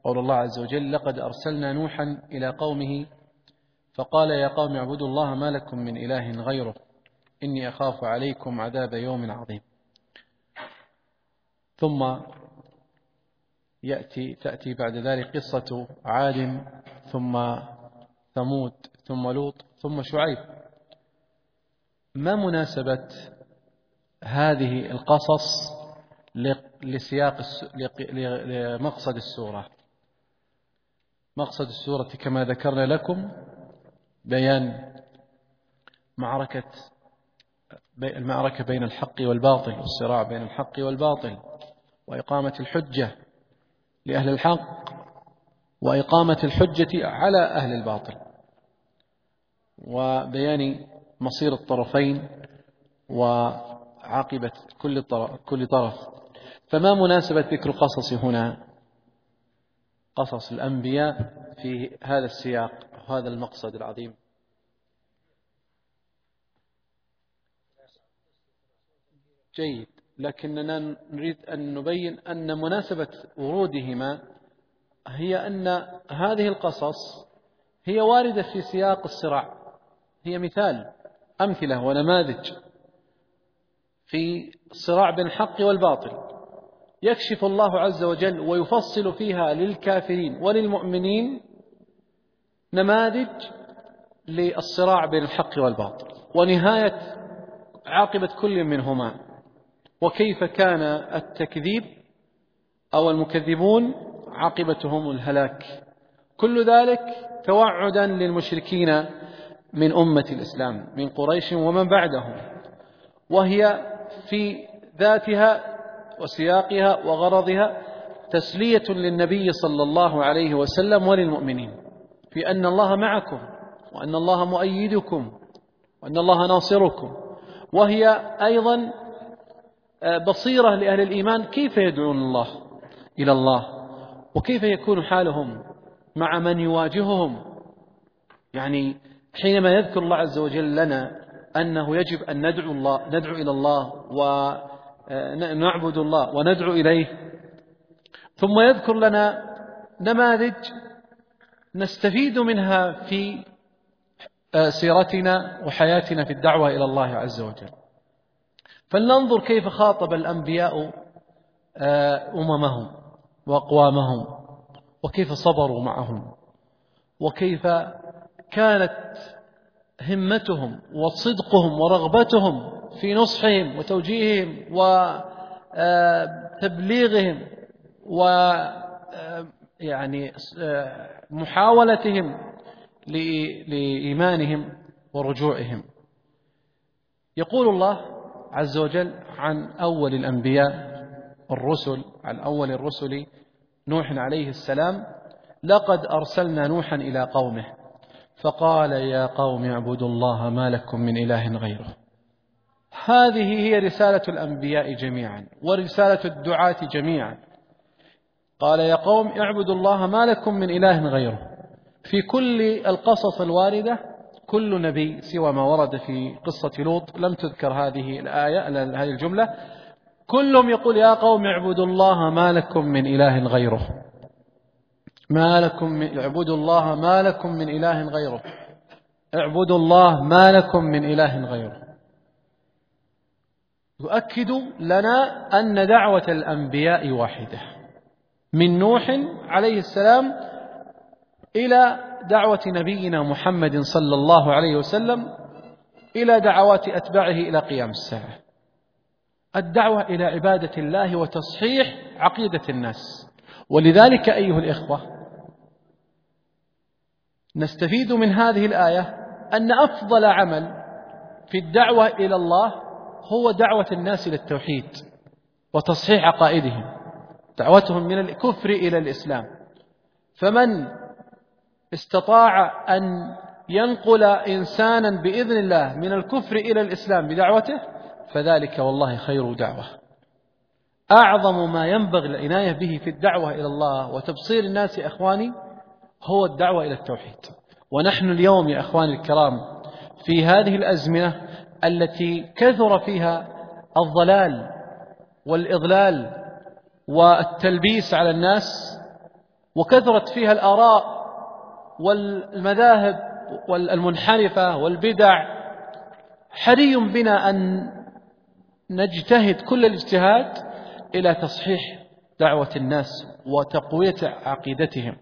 قول الله عز وجل: لقد أرسلنا نوحا إلى قومه فقال يا قوم اعبدوا الله ما لكم من إله غيره إني أخاف عليكم عذاب يوم عظيم. ثم تأتي بعد ذلك قصة عاد ثم ثمود ثم لوط ثم شعيب. ما مناسبة هذه القصص لمقصد السورة؟ مقصد السورة كما ذكرنا لكم بيان المعركة بين الحق والباطل، والصراع بين الحق والباطل، وإقامة الحجة لأهل الحق وإقامة الحجة على أهل الباطل، وبيان مصير الطرفين وعاقبة كل طرف. فما مناسبة ذكر القصص هنا، قصص الأنبياء في هذا السياق وهذا المقصد العظيم؟ جيد، لكننا نريد أن نبين أن مناسبة ورودهما هي أن هذه القصص هي واردة في سياق الصراع، هي أمثلة ونماذج في الصراع بين الحق والباطل، يكشف الله عز وجل ويفصل فيها للكافرين وللمؤمنين نماذج للصراع بين الحق والباطل ونهاية عاقبة كل منهما، وكيف كان التكذيب أو المكذبون عاقبتهم الهلاك. كل ذلك توعدا للمشركين من أمة الإسلام من قريش ومن بعدهم، وهي في ذاتها وسياقها وغرضها تسلية للنبي صلى الله عليه وسلم وللمؤمنين في أن الله معكم وأن الله مؤيدكم وأن الله ناصركم، وهي أيضا بصيرة لأهل الإيمان كيف يدعون الله إلى الله وكيف يكون حالهم مع من يواجههم. يعني حينما يذكر الله عز وجل لنا أنه يجب أن ندعو إلى الله ونعبد الله وندعو إليه، ثم يذكر لنا نماذج نستفيد منها في سيرتنا وحياتنا في الدعوة إلى الله عز وجل. فلننظر كيف خاطب الأنبياء أممهم وأقوامهم، وكيف صبروا معهم، وكيف كانت همتهم وصدقهم ورغبتهم في نصحهم وتوجيههم وتبليغهم ويعني محاولتهم لإيمانهم ورجوعهم. يقول الله عز وجل عن أول الأنبياء الرسل، عن أول الرسل نوح عليه السلام: لقد أرسلنا نوحا إلى قومه فقال يا قوم اعبدوا الله ما لكم من إله غيره. هذه هي رسالة الأنبياء جميعا ورسالة الدعاة جميعا. قال يا قوم اعبدوا الله ما لكم من إله غيره. في كل القصص الواردة كل نبي سوى ما ورد في قصة لوط لم تذكر هذه الآية، هذه الجملة، كلهم يقول يا قوم اعبدوا الله ما لكم من إله غيره، اعبدوا الله ما لكم من إله غيره، اعبدوا الله ما لكم من إله غيره. يؤكد لنا أن دعوة الأنبياء واحدة، من نوح عليه السلام إلى دعوة نبينا محمد صلى الله عليه وسلم إلى دعوات أتباعه إلى قيام الساعة. الدعوة إلى عبادة الله وتصحيح عقيدة الناس. ولذلك أيها الإخوة نستفيد من هذه الآية أن أفضل عمل في الدعوة إلى الله هو دعوة الناس إلى التوحيد وتصحيح عقائدهم، دعوتهم من الكفر إلى الإسلام. فمن استطاع أن ينقل إنسانا بإذن الله من الكفر إلى الإسلام بدعوته فذلك والله خير دعوة. أعظم ما ينبغي العناية به في الدعوة إلى الله وتبصير الناس يا أخواني هو الدعوة إلى التوحيد. ونحن اليوم يا أخواني الكرام في هذه الأزمنة التي كثر فيها الضلال والإضلال والتلبيس على الناس، وكثرت فيها الآراء والمذاهب والمنحرفة والبدع، حري بنا أن نجتهد كل الاجتهاد إلى تصحيح دعوة الناس وتقوية عقيدتهم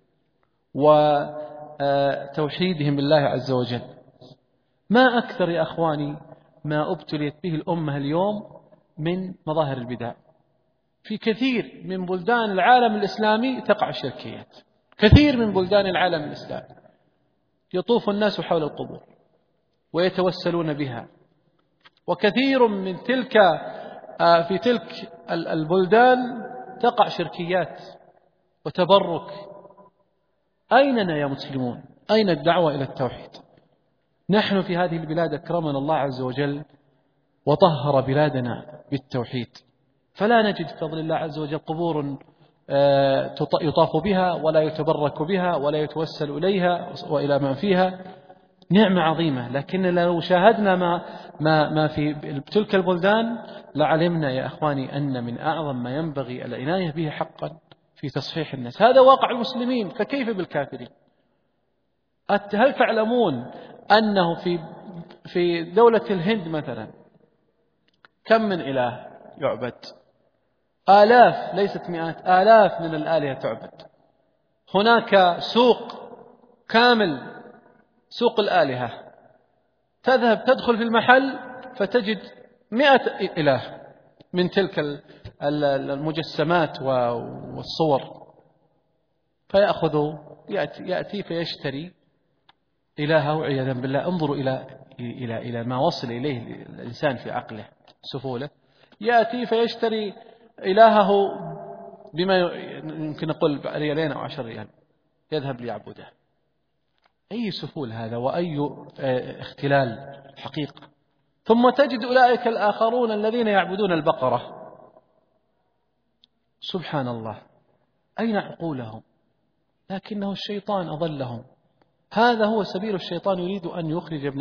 وتوحيدهم بالله عز وجل. ما أكثر يا أخواني ما ابتليت به الأمة اليوم من مظاهر البدع. في كثير من بلدان العالم الإسلامي تقع الشركيات، كثير من بلدان العالم الإسلامي يطوف الناس حول القبور ويتوسلون بها، وكثير من في تلك البلدان تقع شركيات وتبرك. أيننا يا مسلمون؟ أين الدعوة إلى التوحيد؟ نحن في هذه البلاد أكرمنا الله عز وجل وطهر بلادنا بالتوحيد، فلا نجد بفضل الله عز وجل قبور يطاف بها ولا يتبرك بها ولا يتوسل إليها وإلى ما فيها. نعمة عظيمة، لكن لو شاهدنا ما في تلك البلدان لعلمنا يا أخواني أن من أعظم ما ينبغي العناية به حقا في تصحيح الناس. هذا واقع المسلمين، فكيف بالكافرين؟ هل تعلمون أنه في دولة الهند مثلا كم من إله يعبد؟ آلاف ليست مئات، آلاف من الآلهة تعبد. هناك سوق كامل، سوق الآلهة، تذهب تدخل في المحل فتجد 100 إله من تلك المجسمات والصور، فيأخذ يأتي فيشتري إلهه عياذا بالله. انظروا إلى ما وصل إليه الإنسان في عقله سفوله. يأتي فيشتري إلهه بما يمكن نقول ريالين أو 10 ريال، يذهب ليعبده. أي سفول هذا وأي اختلال حقيقة. ثم تجد أولئك الآخرون الذين يعبدون البقرة، سبحان الله، أين عقولهم؟ لكنه الشيطان أضلهم. هذا هو سبيل الشيطان، يريد أن يخرج ابن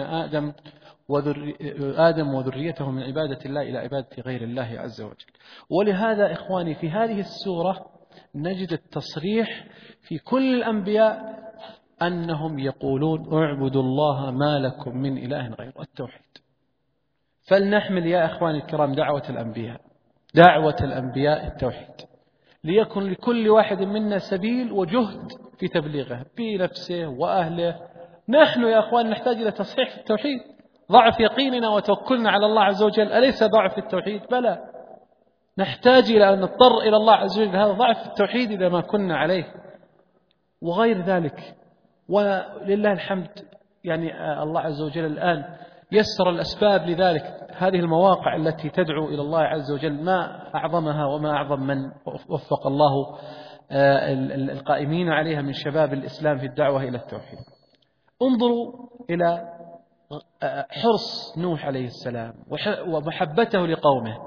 آدم وذريته من عبادة الله إلى عبادة غير الله عز وجل. ولهذا إخواني في هذه السورة نجد التصريح في كل الأنبياء أنهم يقولون اعبدوا الله ما لكم من إله غيره، التوحيد. فلنحمل يا أخواني الكرام دعوة الأنبياء التوحيد، ليكن لكل واحد منا سبيل وجهد في تبليغه بنفسه وأهله. نحن يا أخوان نحتاج إلى تصحيح التوحيد، ضعف يقيننا وتوكلنا على الله عز وجل، أليس ضعف في التوحيد؟ بلى، نحتاج إلى أن نضطر إلى الله عز وجل، هذا ضعف في التوحيد إذا ما كنا عليه وغير ذلك. ولله الحمد، يعني الله عز وجل الآن يسر الأسباب لذلك. هذه المواقع التي تدعو إلى الله عز وجل ما أعظمها وما أعظم من وفق الله القائمين عليها من شباب الإسلام في الدعوة إلى التوحيد. انظروا إلى حرص نوح عليه السلام ومحبته لقومه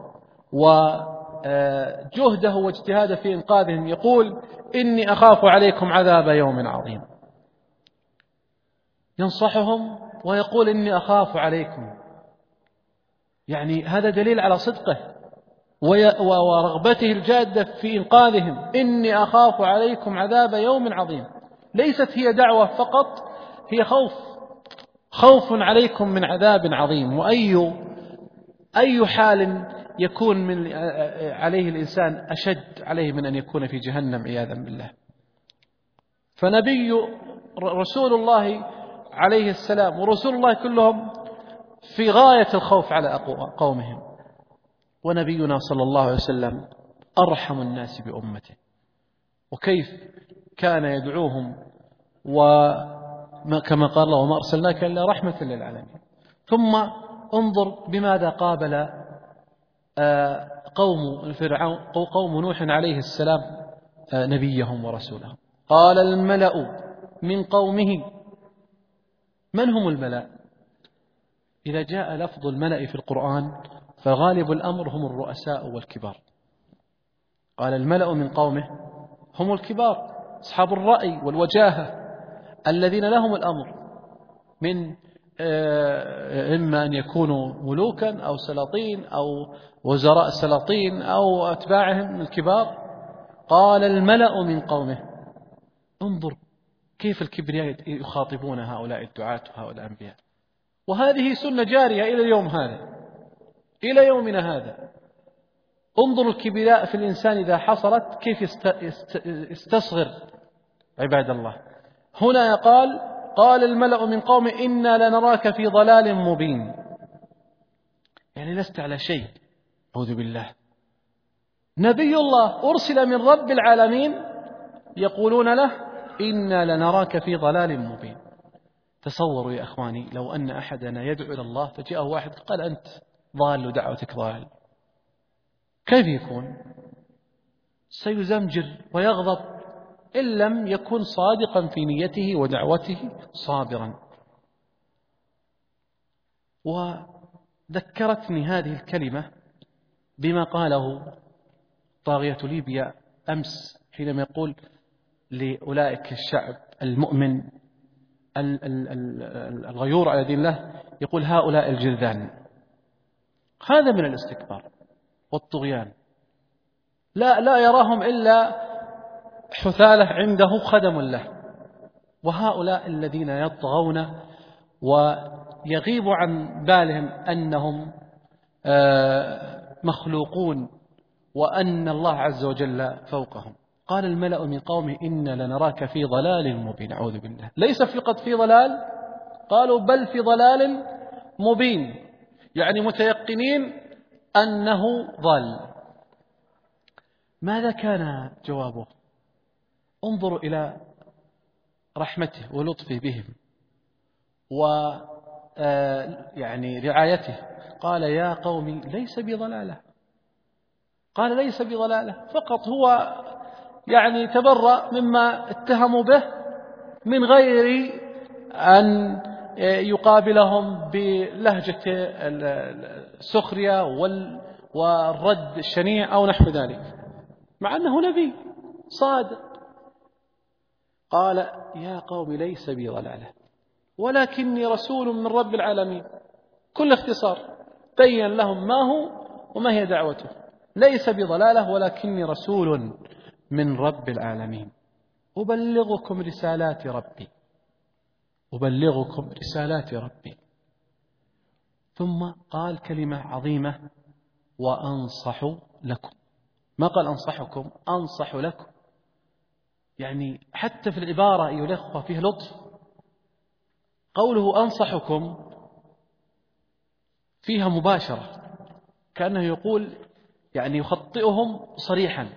وجهده واجتهاده في إنقاذهم. يقول إني أخاف عليكم عذاب يوم عظيم، ينصحهم ويقول إني أخاف عليكم، يعني هذا دليل على صدقه ورغبته الجادة في إنقاذهم. إني أخاف عليكم عذاب يوم عظيم، ليست هي دعوة فقط، هي خوف عليكم من عذاب عظيم. وأي حال يكون عليه الإنسان أشد عليه من أن يكون في جهنم عياذا بالله. فنبي رسول الله عليه السلام ورسول الله كلهم في غاية الخوف على قومهم، ونبينا صلى الله عليه وسلم أرحم الناس بأمته، وكيف كان يدعوهم وكما قال الله وما أرسلناك إلا رحمة للعالمين. ثم انظر بماذا قابل قوم نوح عليه السلام نبيهم ورسولهم. قال الملأ من قومه. من هم الملأ؟ إذا جاء لفظ الملأ في القرآن فغالب الأمر هم الرؤساء والكبار. قال الملأ من قومه هم الكبار، أصحاب الرأي والوجاهة الذين لهم الأمر، من إما أن يكونوا ملوكا أو سلاطين أو وزراء سلاطين أو أتباعهم الكبار. قال الملأ من قومه، انظر كيف الكبرياء يخاطبون هؤلاء الدعاة وهؤلاء الأنبياء. وهذه سنة جارية إلى اليوم هذا، إلى يومنا هذا. انظر الكبرياء في الإنسان إذا حصلت كيف يستصغر عباد الله. هنا قال الملأ من قوم إنا لنراك في ضلال مبين، يعني لست على شيء، أعوذ بالله. نبي الله أرسل من رب العالمين يقولون له إنا لنراك في ضلال مبين. تصوروا يا أخواني لو أن أحدنا يدعو إلى الله فجاءه واحد قال أنت ضال ودعوتك ضال، كيف يكون؟ سيزمجر ويغضب إن لم يكن صادقا في نيته ودعوته صابرا. وذكرتني هذه الكلمة بما قاله طاغية ليبيا أمس حينما يقول لأولئك الشعب المؤمن الغيور على دين الله، يقول هؤلاء الجلذان. هذا من الاستكبار والطغيان، لا يراهم إلا حثالة عنده خدم له. وهؤلاء الذين يطغون ويغيب عن بالهم أنهم مخلوقون وأن الله عز وجل فوقهم. قال الملأ من قومه إنا لنراك في ضلال مبين، أعوذ بالله. ليس فقط في ضلال، قالوا بل في ضلال مبين، يعني متيقنين أنه ضل. ماذا كان جوابه؟ انظروا إلى رحمته ولطفه بهم يعني رعايته. قال يا قوم ليس بضلالة، قال ليس بضلالة فقط، هو يعني تبرأ مما اتهموا به من غير أن يقابلهم بلهجة السخرية والرد الشنيع أو نحو ذلك، مع أنه نبي صادق. قال يا قوم ليس بي ضلالة ولكني رسول من رب العالمين. كل اختصار بين لهم ما هو وما هي دعوته. ليس بضلالة ولكني رسول من رب العالمين أبلغكم رسالات ربي، أبلغكم رسالات ربي. ثم قال كلمة عظيمة وأنصح لكم. ما قال أنصحكم، أنصح لكم، يعني حتى في العبارة أيها الأخوة فيه لطف. قوله أنصحكم فيها مباشرة، كأنه يقول يعني يخطئهم صريحا،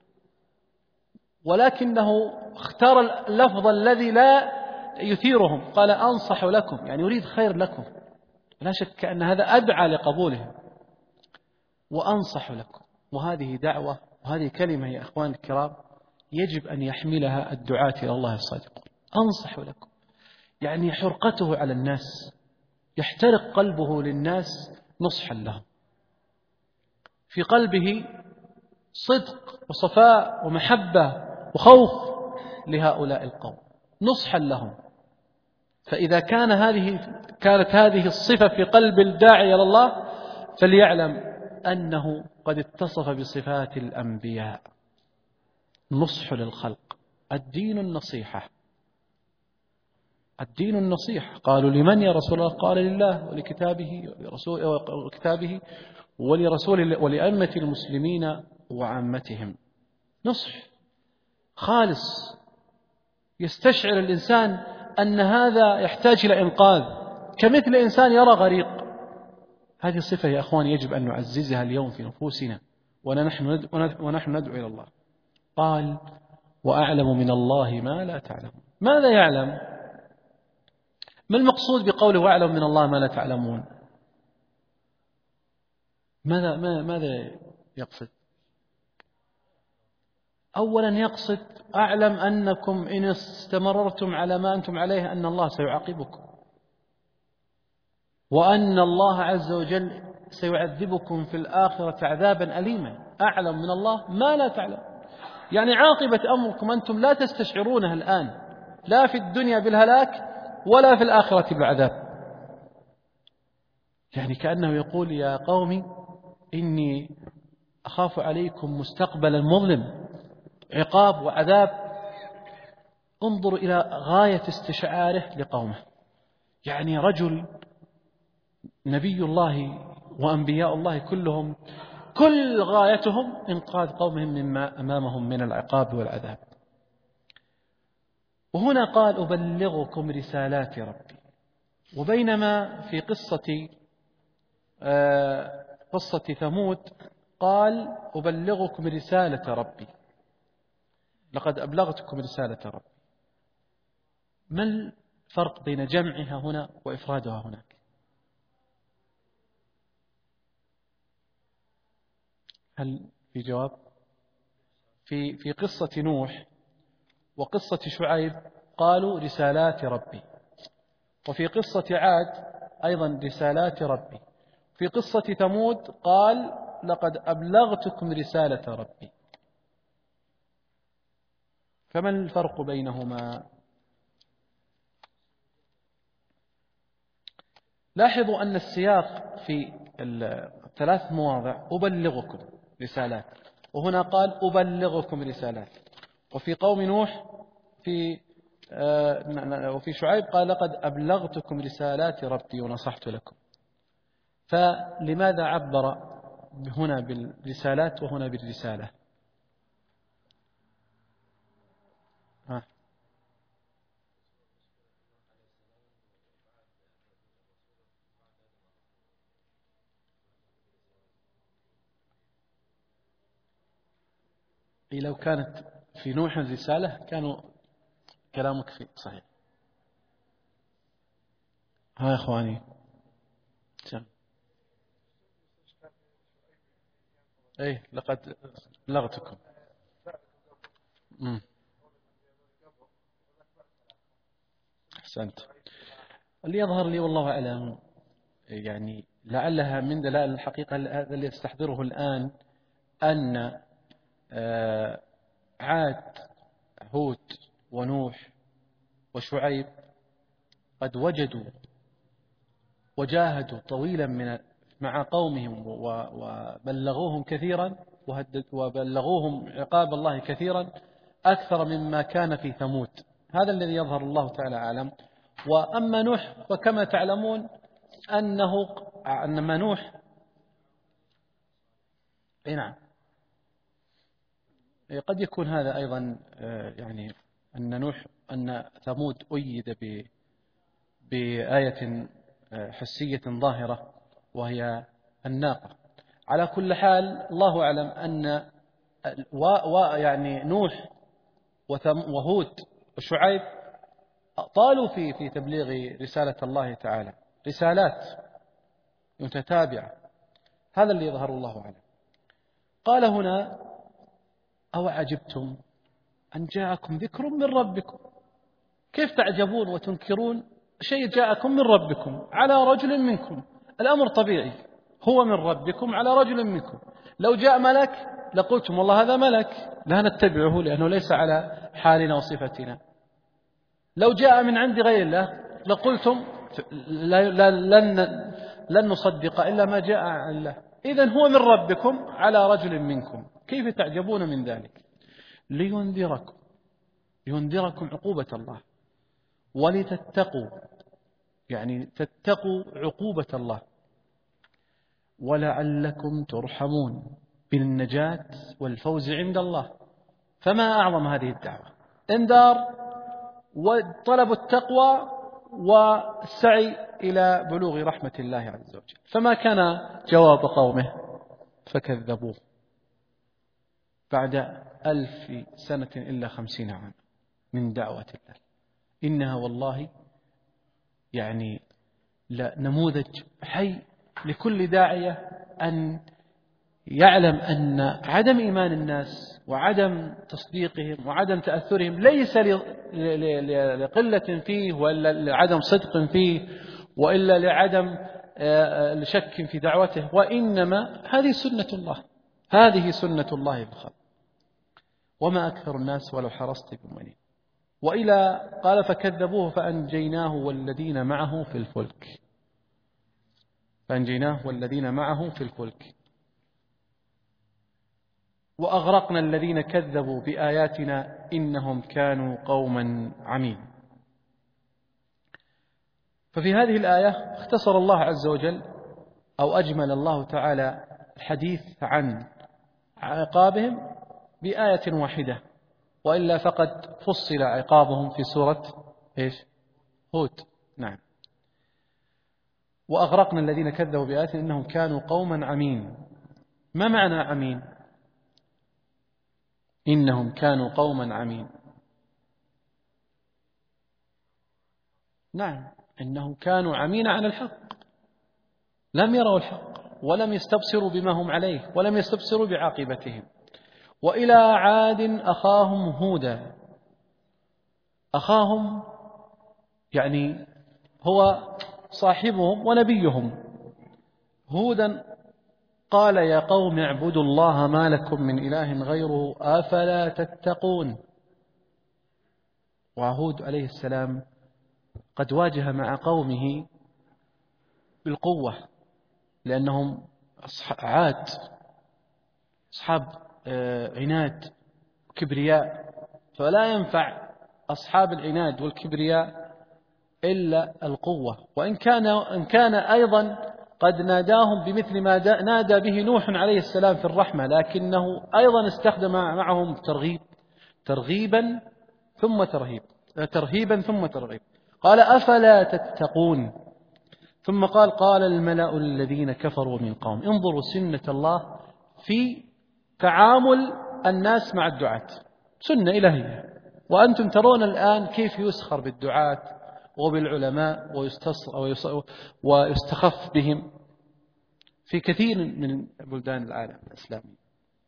ولكنه اختار اللفظ الذي لا يثيرهم. قال أنصح لكم، يعني يريد خير لكم، لا شك أن هذا أدعى لقبولهم. وأنصح لكم، وهذه دعوة وهذه كلمة يا أخوان الكرام يجب أن يحملها الدعاة إلى الله الصادقون. أنصح لكم، يعني حرقته على الناس، يحترق قلبه للناس نصحا لهم، في قلبه صدق وصفاء ومحبة وخوف لهؤلاء القوم، نصحا لهم. فإذا كانت هذه الصفة في قلب الداعي إلى الله فليعلم أنه قد اتصف بصفات الأنبياء. نصح للخلق، الدين النصيحة، الدين النصيحة. قالوا لمن يا رسول الله؟ قال لله ولكتابه ولرسول ولأئمة المسلمين وعامتهم. نصح خالص يستشعر الإنسان أن هذا يحتاج إلى إنقاذ، كمثل إنسان يرى غريق. هذه الصفة يا أخوان يجب أن نعززها اليوم في نفوسنا ونحن ندعو إلى الله. قال وأعلم من الله ما لا تعلمون. ماذا يعلم؟ ما المقصود بقوله وأعلم من الله ما لا تعلمون؟ ماذا يقصد؟ أولا يقصد أعلم أنكم إن استمررتم على ما أنتم عليه أن الله سيعاقبكم، وأن الله عز وجل سيعذبكم في الآخرة عذابا أليما. أعلم من الله ما لا تعلم، يعني عاقبة أمركم أنتم لا تستشعرونها الآن، لا في الدنيا بالهلاك ولا في الآخرة بالعذاب. يعني كأنه يقول يا قوم إني أخاف عليكم مستقبلا مظلم، عقاب وعذاب. انظروا إلى غاية استشعاره لقومه، يعني رجل نبي الله وأنبياء الله كلهم كل غايتهم إنقاذ قومهم مما أمامهم من العقاب والعذاب. وهنا قال أبلغكم رسالات ربي. وبينما في قصة ثمود قال أبلغكم رسالة ربي، لقد أبلغتكم رسالة ربي. ما الفرق بين جمعها هنا وإفرادها هناك؟ هل في جواب؟ في قصة نوح وقصة شعيب قالوا رسالات ربي، وفي قصة عاد أيضا رسالات ربي، في قصة ثمود قال لقد أبلغتكم رسالة ربي. فما الفرق بينهما؟ لاحظوا أن السياق في الثلاث مواضع أبلغكم رسالات، وهنا قال أبلغكم رسالات. وفي قوم نوح وفي شعيب قال لقد أبلغتكم رسالات ربي ونصحت لكم. فلماذا عبر هنا بالرسالات وهنا بالرسالة؟ لو كانت في نوح الرسالة كانوا كلامك فيه صحيح. ها يا إخواني، أي لقد بلغتكم. أحسنت. اللي يظهر لي والله أعلم، يعني لعلها من دلائل الحقيقة هذا اللي يستحضره الآن، أن عاد هود ونوح وشعيب قد وجدوا وجاهدوا طويلا مع قومهم وبلغوهم كثيرا وبلغوهم عقاب الله كثيرا أكثر مما كان في ثمود. هذا الذي يظهر الله تعالى أعلم. وأما نوح فكما تعلمون أنما نوح نعم قد يكون هذا أيضا يعني أن ثمود أيد بآية حسية ظاهرة وهي الناقة. على كل حال الله أعلم أن يعني نوح وهود وشعيب طالوا في تبليغ رسالة الله تعالى، رسالات متتابعة. هذا اللي يظهر الله أعلم. قال هنا أو عجبتم أن جاءكم ذكر من ربكم. كيف تعجبون وتنكرون شيء جاءكم من ربكم على رجل منكم؟ الأمر طبيعي، هو من ربكم على رجل منكم. لو جاء ملك لقلتم والله هذا ملك لا نتبعه لأنه ليس على حالنا وصفتنا. لو جاء من عند غير الله لقلتم لن نصدق إلا ما جاء عن الله. إذن هو من ربكم على رجل منكم، كيف تعجبون من ذلك؟ لينذركم عقوبة الله ولتتقوا، يعني تتقوا عقوبة الله، ولعلكم ترحمون بالنجاة والفوز عند الله. فما أعظم هذه الدعوة، انذار وطلب التقوى والسعي إلى بلوغ رحمة الله عز وجل. فما كان جواب قومه فكذبوه بعد 1000 سنة إلا 50 عام من دعوة الله. إنها والله يعني نموذج حي لكل داعية أن يعلم أن عدم إيمان الناس وعدم تصديقهم وعدم تأثرهم ليس لقلة فيه ولا لعدم صدق فيه وإلا لعدم شك في دعوته، وإنما هذه سنة الله، هذه سنة الله في الخلق، وما أكثر الناس ولو حرصت بمؤمنين. وإلى قال فكذبوه فأنجيناه والذين معه في الفلك، فأنجيناه والذين معه في الفلك. وأغرقنا الذين كذبوا بآياتنا إنهم كانوا قوما عمين. ففي هذه الآية اختصر الله عز وجل أو أجمل الله تعالى الحديث عن عقابهم بآية واحدة، وإلا فقد فصل عقابهم في سورة هود. نعم. وأغرقنا الذين كذبوا بآياتنا إنهم كانوا قوما عمين. ما معنى عمين؟ إنهم كانوا قوما عمين. نعم، إنهم كانوا عمين عن الحق، لم يروا الحق ولم يستبصروا بما هم عليه ولم يستبصروا بعاقبتهم. وإلى عاد أخاهم هودا. أخاهم يعني هو صاحبهم ونبيهم. هودا قال يا قوم اعبدوا الله ما لكم من إله غيره أفلا تتقون. وهود عليه السلام قد واجه مع قومه بالقوة، لأنهم عاد أصحاب عناد وكبرياء، فلا ينفع أصحاب العناد والكبرياء إلا القوة. وإن كان أيضا قد ناداهم بمثل ما نادى به نوح عليه السلام في الرحمة، لكنه أيضا استخدم معهم ترغيبا ثم ترهيب. قال أفلا تتقون. ثم قال الملأ الذين كفروا من قوم. انظروا سنة الله في تعامل الناس مع الدعاة، سنة إلهية. وأنتم ترون الآن كيف يسخر بالدعاة وبالعلماء ويستخف بهم في كثير من بلدان العالم الإسلامي.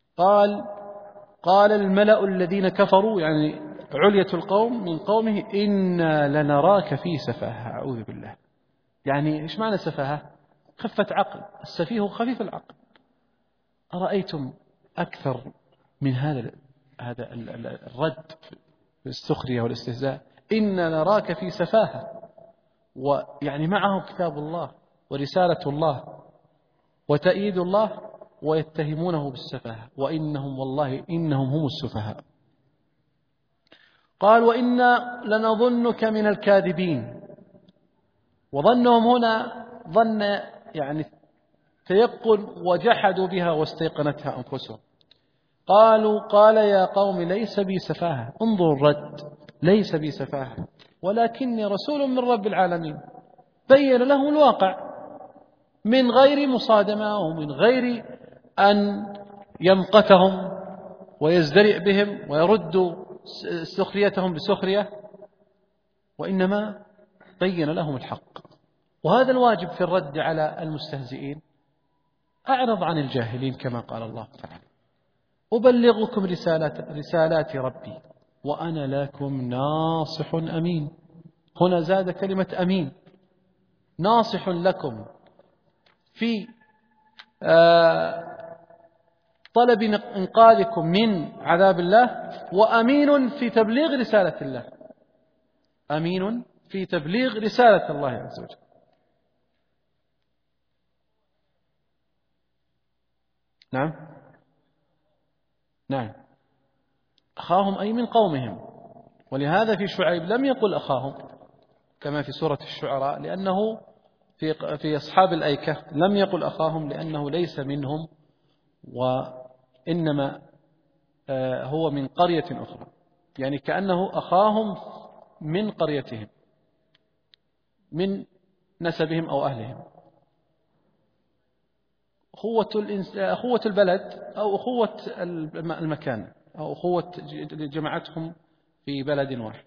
قال الملأ الذين كفروا، يعني علية القوم من قومه، إنا لنراك في سفاهة. أعوذ بالله. يعني إيش معنى سفاهة؟ خفة عقل. السفيه خفيف العقل. أرأيتم أكثر من هذا الرد في السخرية والاستهزاء؟ إنا نراك في سفاهة، ويعني معهم كتاب الله ورسالة الله وتأييد الله، ويتهمونه بالسفاهة، وإنهم والله إنهم هم السفهاء. قال وإنا لنظنك من الكاذبين. وظنهم هنا ظن يعني تيقن، وجحدوا بها واستيقنتها أنفسهم. قال يا قوم ليس بي سفاهة. انظروا الرد، ليس بي سفاهة ولكني رسول من رب العالمين. بين لهم الواقع من غير مصادمة ومن غير أن يمقتهم ويزدرئ بهم ويرد سخريتهم بسخرية، وإنما بين لهم الحق. وهذا الواجب في الرد على المستهزئين. أعرض عن الجاهلين كما قال الله تعالى. أبلغكم رسالات ربي وأنا لكم ناصح أمين. هنا زاد كلمة أمين. ناصح لكم في طلب إنقاذكم من عذاب الله، وأمين في تبليغ رسالة الله. أمين في تبليغ رسالة الله عز وجل. نعم. أخاهم أي من قومهم. ولهذا في شعيب لم يقل أخاهم كما في سورة الشعراء، لأنه في أصحاب الأيكة لم يقل أخاهم لأنه ليس منهم، وإنما هو من قرية أخرى، يعني كأنه أخاهم من قريتهم، من نسبهم أو أهلهم. أخوة البلد أو أخوة المكان أو أخوة جماعتهم في بلد واحد.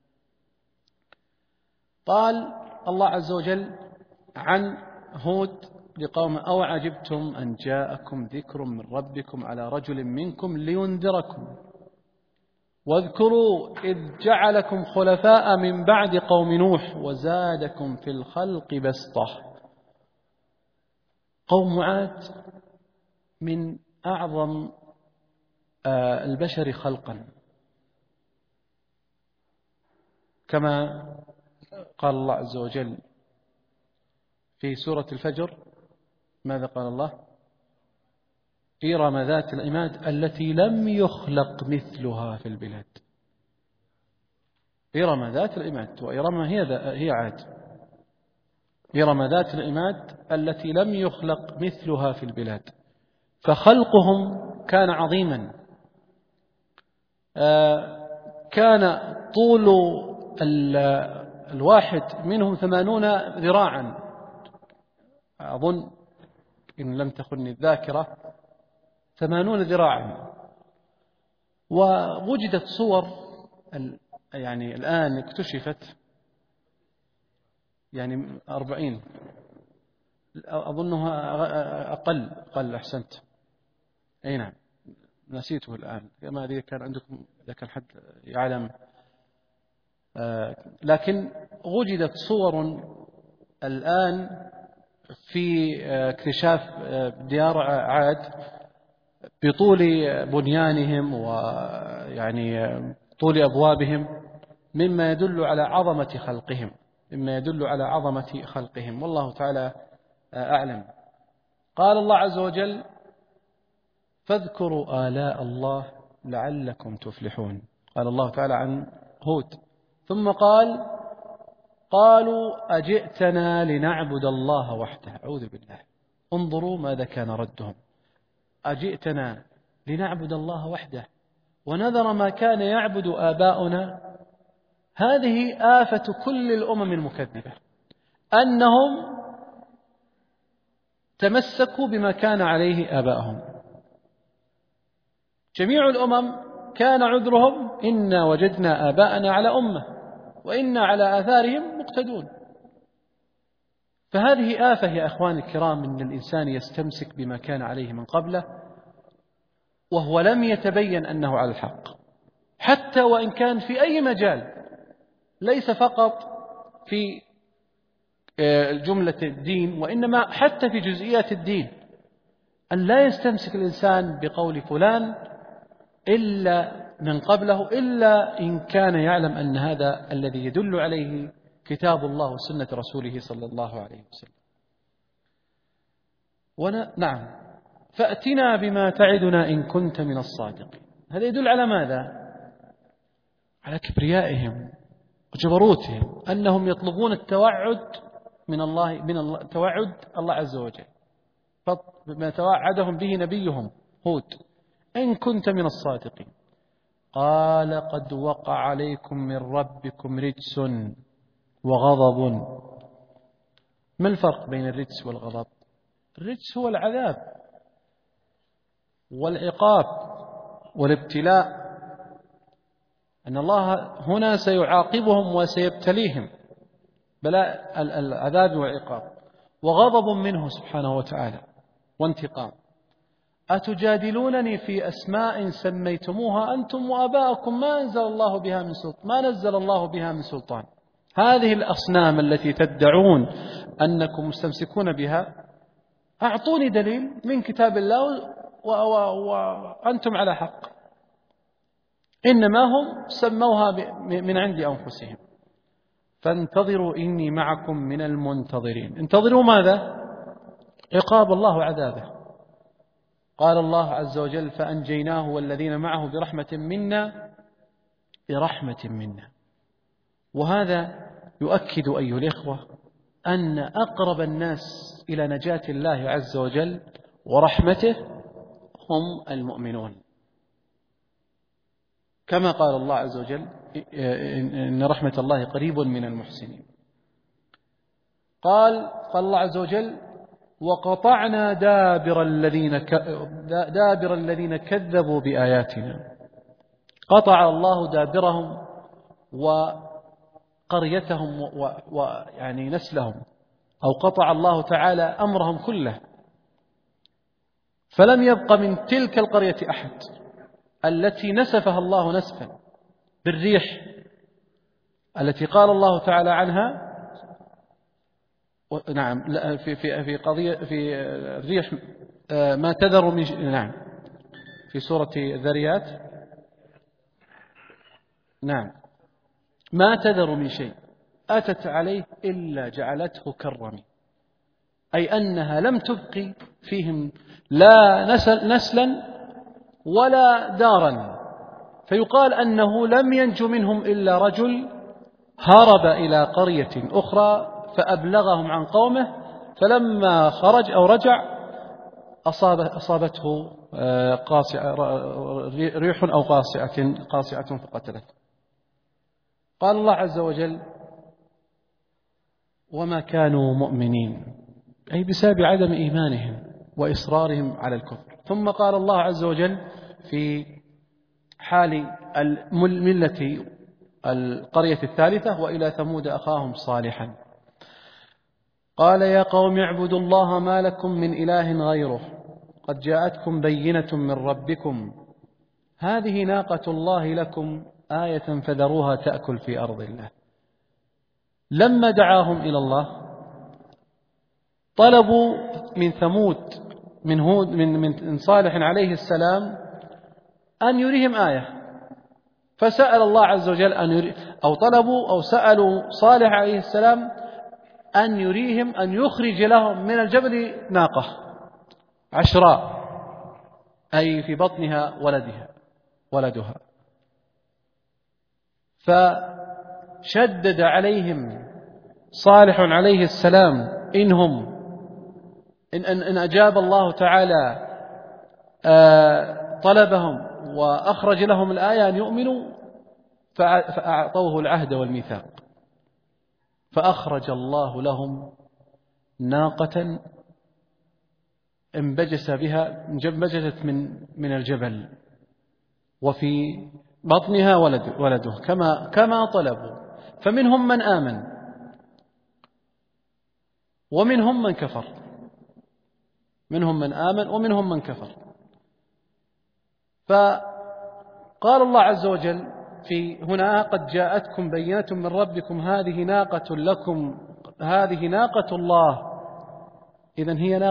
قال الله عز وجل عن هود لقوم أو عجبتم أن جاءكم ذكر من ربكم على رجل منكم لينذركم واذكروا إذ جعلكم خلفاء من بعد قوم نوح وزادكم في الخلق بسطة. قوم عاد من أعظم البشر خلقا، كما قال الله عز وجل في سورة الفجر. ماذا قال الله؟ إرم ذات العماد التي لم يخلق مثلها في البلاد. إرم ذات العماد، وإرم هي عاد. إرم ذات العماد التي لم يخلق مثلها في البلاد. فخلقهم كان عظيما، كان طول الواحد منهم 80 ذراعا، أظن إن لم تخني الذاكرة 80 ذراعا. ووجدت صور يعني الآن اكتشفت يعني 40، أظنها أقل أحسنت. أي نعم، نسيته الآن، ما أدري كان عندكم إذا كان حد يعلم. لكن وجدت صور الآن في اكتشاف ديار عاد بطول بنيانهم ويعني طول أبوابهم، مما يدل على عظمة خلقهم، والله تعالى أعلم. قال الله عز وجل: فاذكروا آلاء الله لعلكم تفلحون. قال الله تعالى عن هود: ثم قالوا أجئتنا لنعبد الله وحده. أعوذ بالله، انظروا ماذا كان ردهم: أجئتنا لنعبد الله وحده ونذر ما كان يعبد آباؤنا. هذه آفة كل الأمم المكذبة، أنهم تمسكوا بما كان عليه آباؤهم. جميع الأمم كان عذرهم: إنا وجدنا آباءنا على أمة وإنا على آثارهم مقتدون. فهذه آفة يا أخواني الكرام، إن الإنسان يستمسك بما كان عليه من قبله وهو لم يتبين أنه على الحق، حتى وإن كان في أي مجال، ليس فقط في جملة الدين، وإنما حتى في جزئيات الدين. أن لا يستمسك الإنسان بقول فلان إلا من قبله، إلا إن كان يعلم أن هذا الذي يدل عليه كتاب الله وسنة رسوله صلى الله عليه وسلم. نعم، فأتنا بما تعدنا إن كنت من الصادقين. هذا يدل على ماذا؟ على كبريائهم وجبروتهم، أنهم يطلبون التوعد من الله، توعد الله عز وجل، بما توعدهم به نبيهم هود: إن كنت من الصادقين. قال: قد وقع عليكم من ربكم رجس وغضب. ما الفرق بين الرجس والغضب؟ الرجس هو العذاب والعقاب والابتلاء، أن الله هنا سيعاقبهم وسيبتليهم بلاء العذاب والعقاب، وغضب منه سبحانه وتعالى وانتقام. أتجادلونني في أسماء سميتموها أنتم وآباؤكم ما نزل الله بها من سلطان. هذه الأصنام التي تدعون أنكم مستمسكون بها، أعطوني دليل من كتاب الله وأنتم على حق. إنما هم سموها من عند أنفسهم. فانتظروا إني معكم من المنتظرين. انتظروا ماذا؟ عقاب الله وعذابه. قال الله عز وجل: فأنجيناه والذين معه برحمة منا. وهذا يؤكد أيها الإخوة أن أقرب الناس إلى نجاة الله عز وجل ورحمته هم المؤمنون، كما قال الله عز وجل: إن رحمة الله قريب من المحسنين. قال الله عز وجل: وقطعنا دابر الذين كذبوا بآياتنا. قطع الله دابرهم وقريتهم ويعني نسلهم، أو قطع الله تعالى أمرهم كله، فلم يبق من تلك القرية أحد التي نسفها الله نسفا بالريح التي قال الله تعالى عنها. نعم، في قضية في الريح ما تذر من نعم في سورة الذريات. نعم، ما تذر من شيء أتت عليه إلا جعلته كالرميم. أي أنها لم تبقي فيهم لا نسلا ولا دارا، فيقال أنه لم ينج منهم إلا رجل هرب إلى قرية أخرى فأبلغهم عن قومه، فلما خرج أو رجع أصابته ريح أو قاصعة فقتله. قال الله عز وجل: وما كانوا مؤمنين، أي بسبب عدم إيمانهم وإصرارهم على الكفر. ثم قال الله عز وجل في حال الملة القرية الثالثة: وإلى ثمود أخاهم صالحا قال يا قوم اعبدوا الله ما لكم من إله غيره قد جاءتكم بينة من ربكم هذه ناقة الله لكم آية فذروها تأكل في أرض الله. لما دعاهم إلى الله طلبوا من ثمود من صالح عليه السلام أن يريهم آية، فسأل الله عز وجل أو سألوا صالح عليه السلام أن يريهم أن يخرج لهم من الجبل ناقة عشراء، أي في بطنها ولدها. فشدد عليهم صالح عليه السلام إن أجاب الله تعالى طلبهم وأخرج لهم الآية أن يؤمنوا، فأعطوه العهد والميثاق، فأخرج الله لهم ناقة انبجست من الجبل وفي بطنها ولده كما طلبوا. فمنهم من آمن ومنهم من كفر، فقال الله عز وجل في هنا: قد جاءتكم بينة من ربكم هذه ناقة لكم، هذه ناقة الله. إذن هي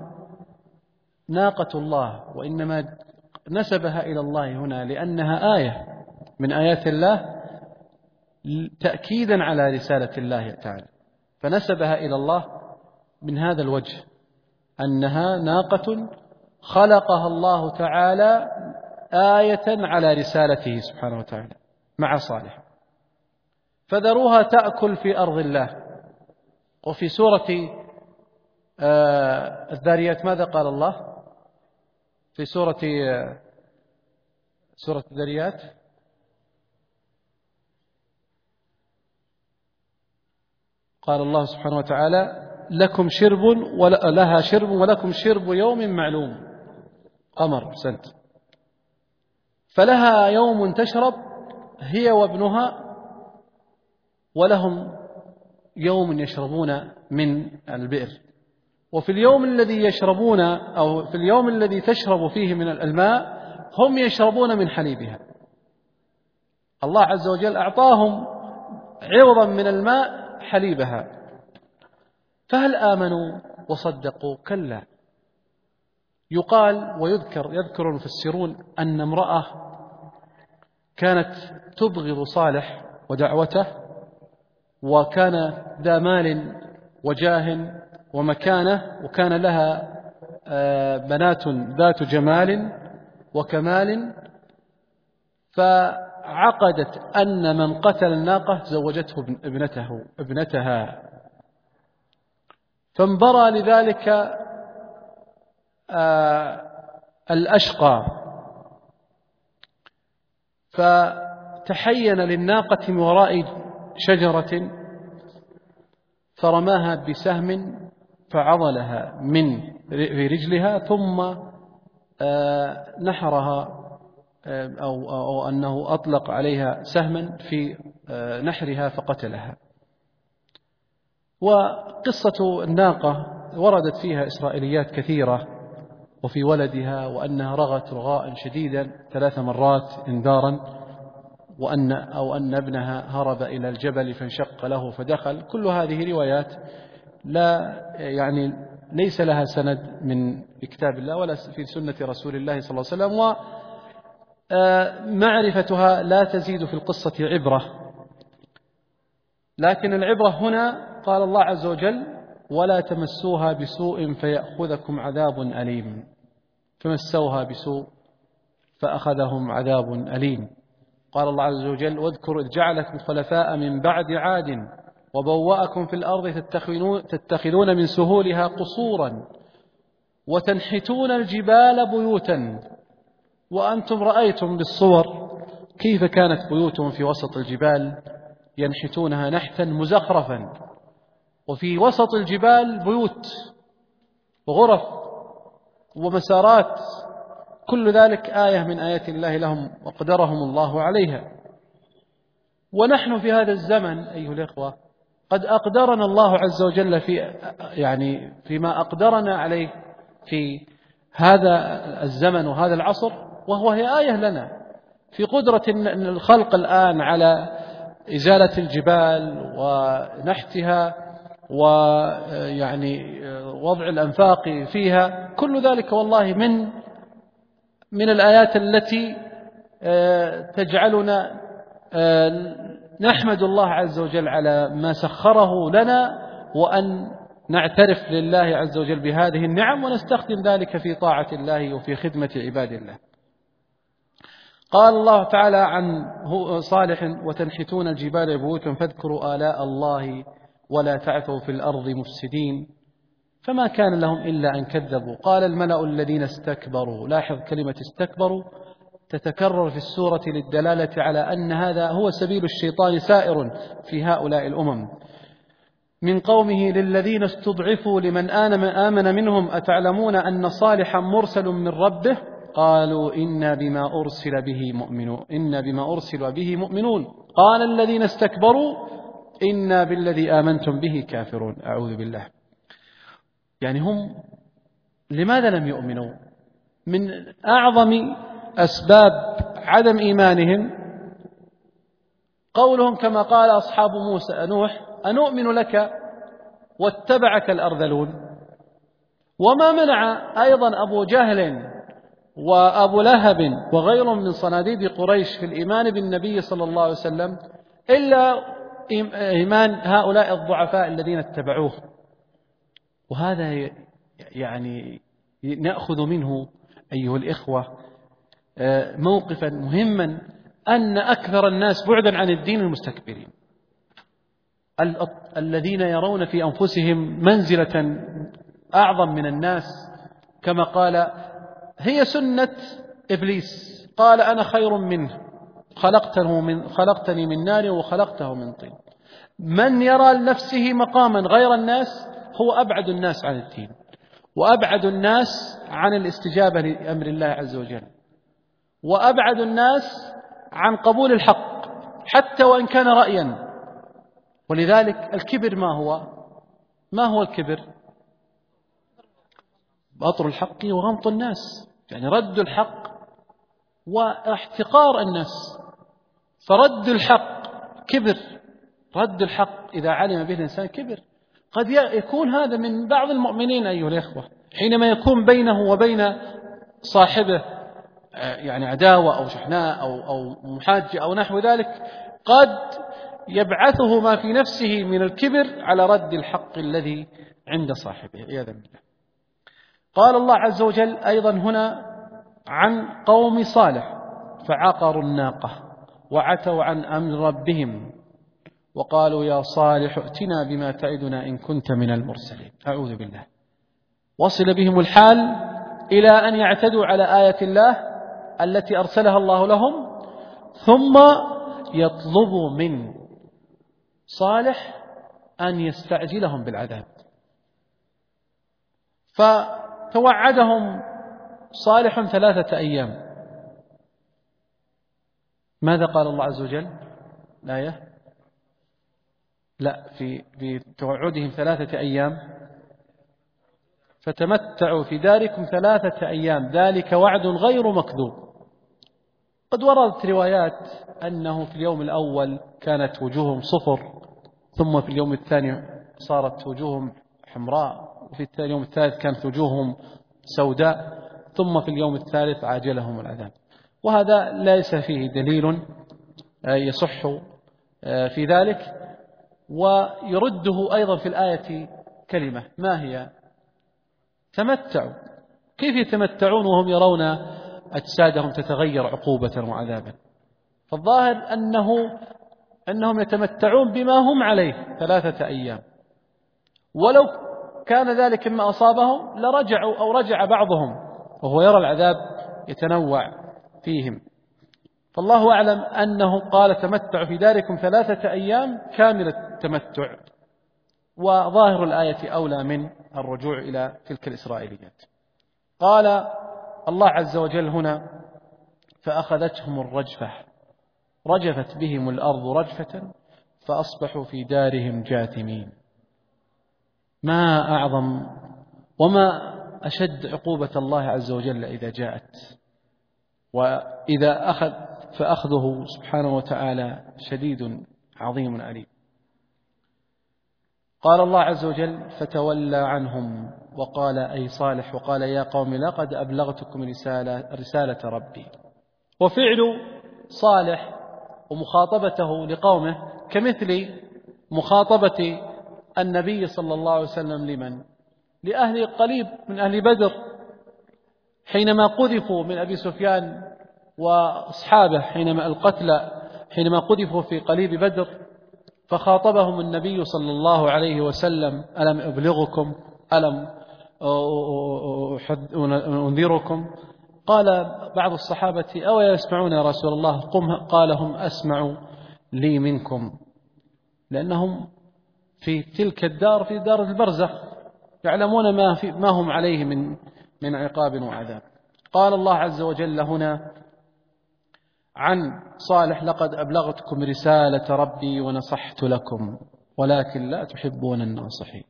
ناقة الله، وإنما نسبها إلى الله هنا لأنها آية من آيات الله تأكيدا على رسالة الله تعالى، فنسبها إلى الله من هذا الوجه، أنها ناقة خلقها الله تعالى آية على رسالته سبحانه وتعالى مع صالح. فذروها تأكل في أرض الله. وفي سورة الذاريات ماذا قال الله؟ في سورة الذاريات: قال الله سبحانه وتعالى: لكم شرب ولها شرب ولكم شرب يوم معلوم. قمر سنت. فلها يوم تشرب هي وابنها، ولهم يوم يشربون من البئر. وفي اليوم الذي يشربون أو في اليوم الذي تشرب فيه من الماء هم يشربون من حليبها. الله عز وجل أعطاهم عوضا من الماء حليبها. فهل آمنوا وصدقوا؟ كلا. يقال يذكر المفسرون أن امرأة كانت تبغض صالح ودعوته، وكان ذا مال وجاه ومكانة، وكان لها بنات ذات جمال وكمال، فعقدت أن من قتل الناقة زوجته ابنتها، فانبرى لذلك الأشقى، فتحين للناقة من وراء شجرة فرماها بسهم فعضلها في رجلها، ثم نحرها أو أنه أطلق عليها سهما في نحرها فقتلها. وقصة الناقة وردت فيها إسرائيليات كثيرة، وفي ولدها وأنها رغت رغاء شديدا 3 مرات إنذارا، أن ابنها هرب إلى الجبل فانشق له فدخل. كل هذه روايات ليس لها سند من كتاب الله ولا في سنة رسول الله صلى الله عليه وسلم، ومعرفتها لا تزيد في القصة عبرة. لكن العبرة هنا قال الله عز وجل: ولا تمسوها بسوء فيأخذكم عذاب أليم. فمسوها بسوء فأخذهم عذاب أليم. قال الله عز وجل: واذكر إذ جعلكم خلفاء من بعد عاد وبوأكم في الأرض تتخذون من سهولها قصورا وتنحتون الجبال بيوتا. وأنتم رأيتم بالصور كيف كانت بيوتهم في وسط الجبال، ينحتونها نحتا مزخرفا، وفي وسط الجبال بيوت وغرف ومسارات، كل ذلك آية من آيات الله لهم وقدرهم الله عليها. ونحن في هذا الزمن أيها الإخوة قد أقدرنا الله عز وجل فيما أقدرنا عليه في هذا الزمن وهذا العصر، هي آية لنا في قدرة الخلق الآن على إزالة الجبال ونحتها ووضع الأنفاق فيها. كل ذلك والله من الآيات التي تجعلنا نحمد الله عز وجل على ما سخره لنا، وأن نعترف لله عز وجل بهذه النعم ونستخدم ذلك في طاعة الله وفي خدمة عباد الله. قال الله تعالى عن صالح: وتنحتون الجبال بيوتا فاذكروا آلاء الله ولا تعثوا في الأرض مفسدين. فما كان لهم إلا أن كذبوا. قال الملأ الذين استكبروا. لاحظ كلمة استكبروا تتكرر في السورة للدلالة على أن هذا هو سبيل الشيطان سائر في هؤلاء الأمم. من قومه للذين استضعفوا لمن آمن منهم أتعلمون أن صالحا مرسل من ربه قالوا إنا بما أرسل به مؤمنون قال الذين استكبروا إنا بالذي آمنتم به كافرون. أعوذ بالله. يعني هم لماذا لم يؤمنوا؟ من أعظم أسباب عدم إيمانهم قولهم كما قال أصحاب نوح: أنؤمن لك واتبعك الأرذلون. وما منع أيضا أبو جهل وأبو لهب وغيرهم من صناديد قريش في الإيمان بالنبي صلى الله عليه وسلم إلا إيمان هؤلاء الضعفاء الذين اتبعوه. وهذا نأخذ منه أيها الإخوة موقفا مهما، أن أكثر الناس بعدا عن الدين المستكبرين الذين يرون في أنفسهم منزلة أعظم من الناس، كما قال: هي سنة إبليس قال أنا خير منه خلقتني من نار وخلقته من طين. من يرى لنفسه مقاما غير الناس هو أبعد الناس عن الدين وأبعد الناس عن الاستجابة لأمر الله عز وجل وأبعد الناس عن قبول الحق حتى وإن كان رأيا. ولذلك الكبر ما هو الكبر؟ بطر الحق وغمط الناس، يعني رد الحق واحتقار الناس. فرد الحق كبر، رد الحق إذا علم به الإنسان كبر. قد يكون هذا من بعض المؤمنين أيها الإخوة، حينما يكون بينه وبين صاحبه عداوة أو شحناء أو محاجة أو نحو ذلك، قد يبعثه ما في نفسه من الكبر على رد الحق الذي عند صاحبه عياذا بالله. قال الله عز وجل أيضا هنا عن قوم صالح: فعقروا الناقة وعتوا عن أمر ربهم وقالوا يا صالح ائتنا بما تعدنا إن كنت من المرسلين. أعوذ بالله. وصل بهم الحال إلى أن يعتدوا على آية الله التي أرسلها الله لهم، ثم يطلبوا من صالح أن يستعجلهم بالعذاب. فتوعدهم صالح 3 أيام. ماذا قال الله عز وجل؟ الآية في توعدهم 3 أيام: فتمتعوا في داركم 3 أيام ذلك وعد غير مكذوب. قد وردت روايات أنه في اليوم الأول كانت وجوههم صفر، ثم في اليوم الثاني صارت وجوههم حمراء، وفي اليوم الثالث كانت وجوههم سوداء، ثم في اليوم الثالث عاجلهم العذاب. وهذا ليس فيه دليل يصح في ذلك. ويرده أيضا في الآية كلمة، ما هي؟ تمتعوا. كيف يتمتعون وهم يرون أجسادهم تتغير عقوبة وعذابا؟ فالظاهر أنهم يتمتعون بما هم عليه 3 أيام، ولو كان ذلك ما أصابهم لرجعوا أو رجع بعضهم وهو يرى العذاب يتنوع فيهم. فالله أعلم أنه قال تمتعوا في داركم 3 أيام كامل التمتع، وظاهر الآية أولى من الرجوع إلى تلك الإسرائيليات. قال الله عز وجل هنا فأخذتهم الرجفة، رجفت بهم الأرض رجفة فأصبحوا في دارهم جاثمين. ما أعظم وما أشد عقوبة الله عز وجل إذا جاءت، وإذا أخذ فأخذه سبحانه وتعالى شديد عظيم أليم. قال الله عز وجل فتولى عنهم وقال أي صالح وقال يا قوم لقد أبلغتكم رسالة ربي. وفعل صالح ومخاطبته لقومه كمثل مخاطبة النبي صلى الله عليه وسلم لمن؟ لأهل قليب من أهل بدر حينما قذفوا من أبي سفيان وأصحابه، حينما قذفوا في قليب بدر، فخاطبهم النبي صلى الله عليه وسلم ألم أبلغكم ألم أنذركم؟ قال بعض الصحابة أو يسمعون يا رسول الله؟ قال هم أسمعوا لي منكم، لأنهم في تلك الدار، في دار البرزخ، يعلمون ما هم عليه من عقاب وعذاب. قال الله عز وجل هنا عن صالح لقد أبلغتكم رسالة ربي ونصحت لكم ولكن لا تحبون الناصحين.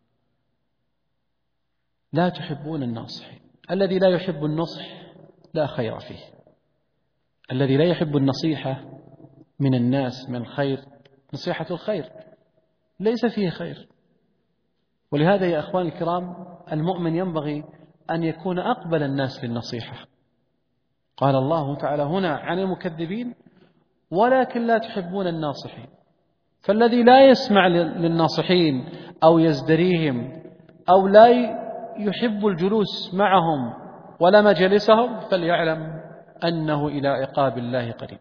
لا تحبون الناصحين. الذي لا يحب النصح لا خير فيه. الذي لا يحب النصيحة من الناس من الخير، نصيحة الخير، ليس فيه خير. ولهذا يا أخواني الكرام المؤمن ينبغي أن يكون أقبل الناس للنصيحة. قال الله تعالى هنا عن المكذبين ولكن لا تحبون الناصحين. فالذي لا يسمع للناصحين أو يزدريهم أو لا يحب الجلوس معهم ولا مجلسهم فليعلم أنه إلى عقاب الله قريب.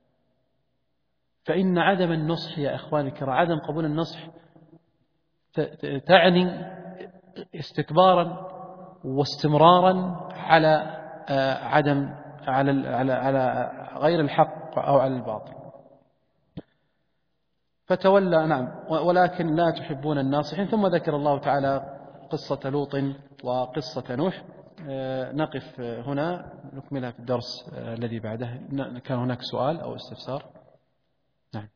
فإن عدم النصح يا أخواني الكرام، عدم قبول النصح تعني استكبارا واستمرارا على على غير الحق أو على الباطل. فتولى نعم ولكن لا تحبون الناصحين. ثم ذكر الله تعالى قصة لوط وقصة نوح. نقف هنا نكملها في الدرس الذي بعده. كان هناك سؤال أو استفسار؟ نعم.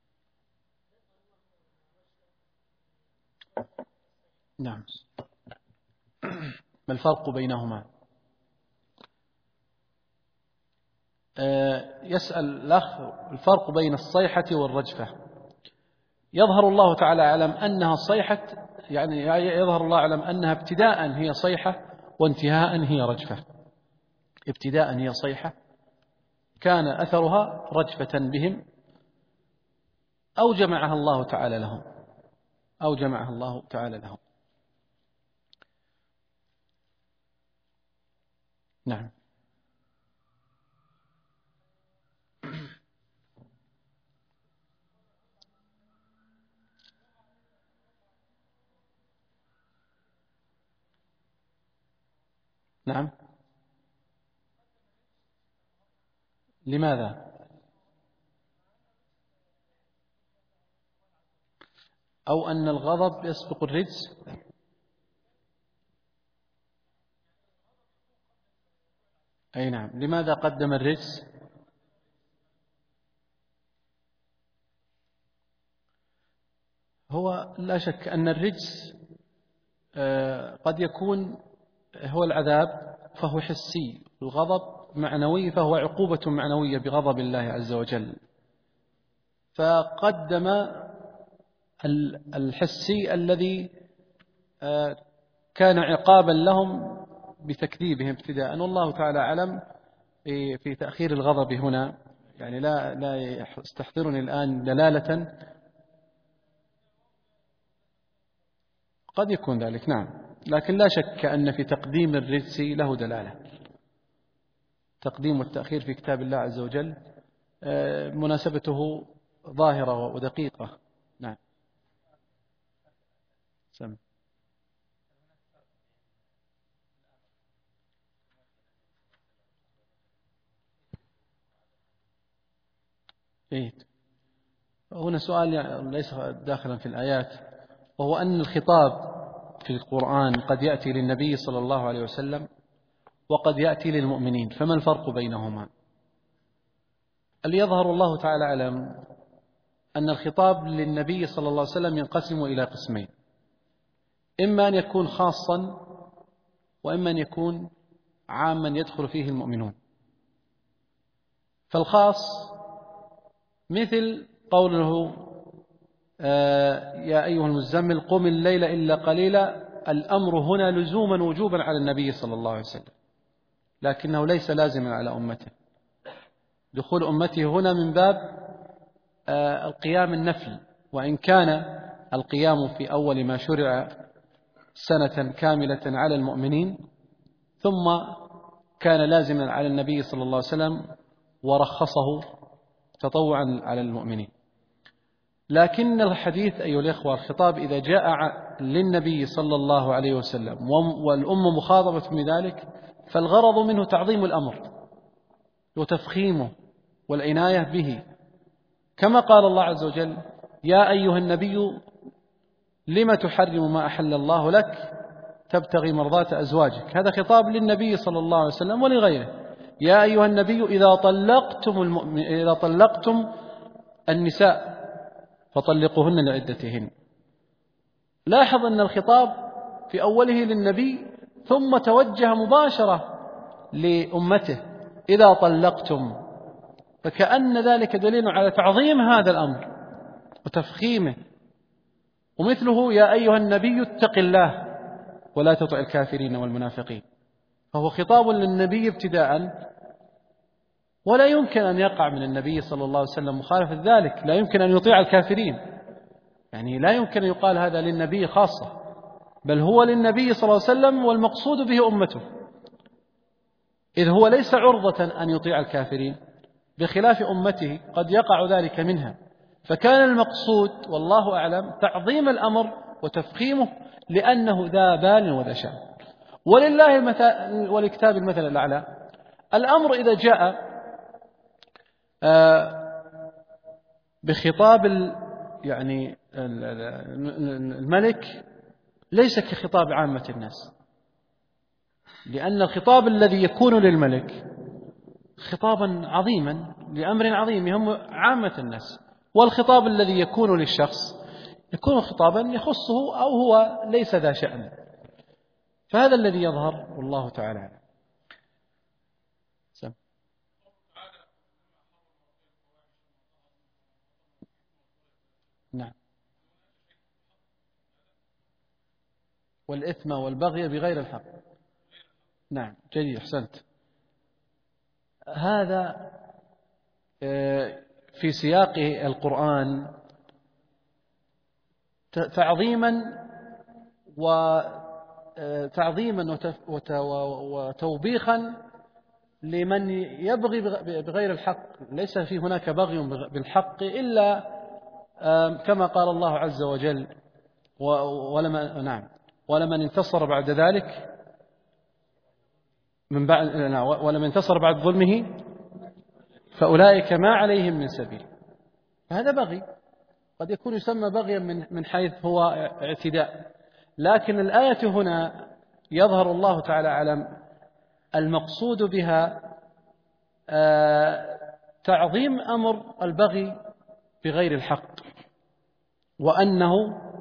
نعم. ما الفرق بينهما؟ يسأل الأخ الفرق بين الصيحة والرجفة. يظهر الله تعالى أعلم أنها الصيحة، يعني يظهر الله أعلم أنها ابتداء هي صيحة وانتهاء هي رجفة. ابتداء هي صيحة كان أثرها رجفة بهم أو جمعها الله تعالى لهم. نعم. نعم. لماذا؟ أو أن الغضب يسبق الرجس؟ أي نعم. لماذا قدم الرجس؟ هو لا شك أن الرجس قد يكون هو العذاب فهو حسي، الغضب معنوي فهو عقوبة معنوية بغضب الله عز وجل، فقدم الحسي الذي كان عقابا لهم بتكذيبهم ابتداء. والله تعالى أعلم في تأخير الغضب هنا، يعني لا يستحضرني الآن دلالة. قد يكون ذلك نعم، لكن لا شك أن في تقديم الرجس له دلالة. تقديم والتأخير في كتاب الله عز وجل مناسبته ظاهرة ودقيقة. نعم سم. هنا سؤال ليس داخلا في الآيات، وهو أن الخطاب في القرآن قد يأتي للنبي صلى الله عليه وسلم وقد يأتي للمؤمنين، فما الفرق بينهما؟ اللي يظهر الله تعالى أعلم أن الخطاب للنبي صلى الله عليه وسلم ينقسم إلى قسمين، إما أن يكون خاصا وإما أن يكون عاما يدخل فيه المؤمنون. فالخاص مثل قوله يا أيها المزمل قم الليل إلا قليلا، الأمر هنا لزوما وجوبا على النبي صلى الله عليه وسلم، لكنه ليس لازما على أمته. دخول أمته هنا من باب القيام النفل، وإن كان القيام في أول ما شرع سنة كاملة على المؤمنين، ثم كان لازما على النبي صلى الله عليه وسلم ورخصه تطوعا على المؤمنين. لكن الحديث أيها الإخوة، الخطاب إذا جاء للنبي صلى الله عليه وسلم والأمة مخاطبة بذلك، فالغرض منه تعظيم الأمر وتفخيمه والعناية به، كما قال الله عز وجل يا أيها النبي لم تحرم ما أحل الله لك تبتغي مرضات أزواجك. هذا خطاب للنبي صلى الله عليه وسلم ولغيره. يا أيها النبي إذا طلقتم النساء فطلقوهن لعدتهن. لاحظ أن الخطاب في أوله للنبي ثم توجه مباشرة لأمته إذا طلقتم، فكأن ذلك دليل على تعظيم هذا الأمر وتفخيمه. ومثله يا أيها النبي اتق الله ولا تطع الكافرين والمنافقين، فهو خطاب للنبي ابتداء، ولا يمكن أن يقع من النبي صلى الله عليه وسلم مخالفة ذلك، لا يمكن أن يطيع الكافرين، يعني لا يمكن أن يقال هذا للنبي خاصة، بل هو للنبي صلى الله عليه وسلم والمقصود به أمته، إذ هو ليس عرضة أن يطيع الكافرين بخلاف أمته قد يقع ذلك منها. فكان المقصود والله أعلم تعظيم الأمر وتفخيمه لأنه ذا بال وذا شأن. ولله ولكتاب المثل الأعلى. الأمر إذا جاء بخطاب يعني الملك ليس كخطاب عامة الناس، لأن الخطاب الذي يكون للملك خطابا عظيما لأمر عظيم يهم عامة الناس، والخطاب الذي يكون للشخص يكون خطابا يخصه أو هو ليس ذا شأن. فهذا الذي يظهر والله تعالى. نعم. والإثم والبغي بغير الحق. نعم جيد أحسنت. هذا في سياق القرآن تعظيما وتوبيخا لمن يبغي بغير الحق. ليس في هناك بغي بالحق إلا كما قال الله عز وجل ولمن انتصر بعد ذلك ولمن انتصر بعد ظلمه فأولئك ما عليهم من سبيل. فهذا بغي قد يكون يسمى بغيا من حيث هو اعتداء، لكن الآية هنا يظهر الله تعالى أعلم المقصود بها تعظيم أمر البغي بغير الحق، وأنه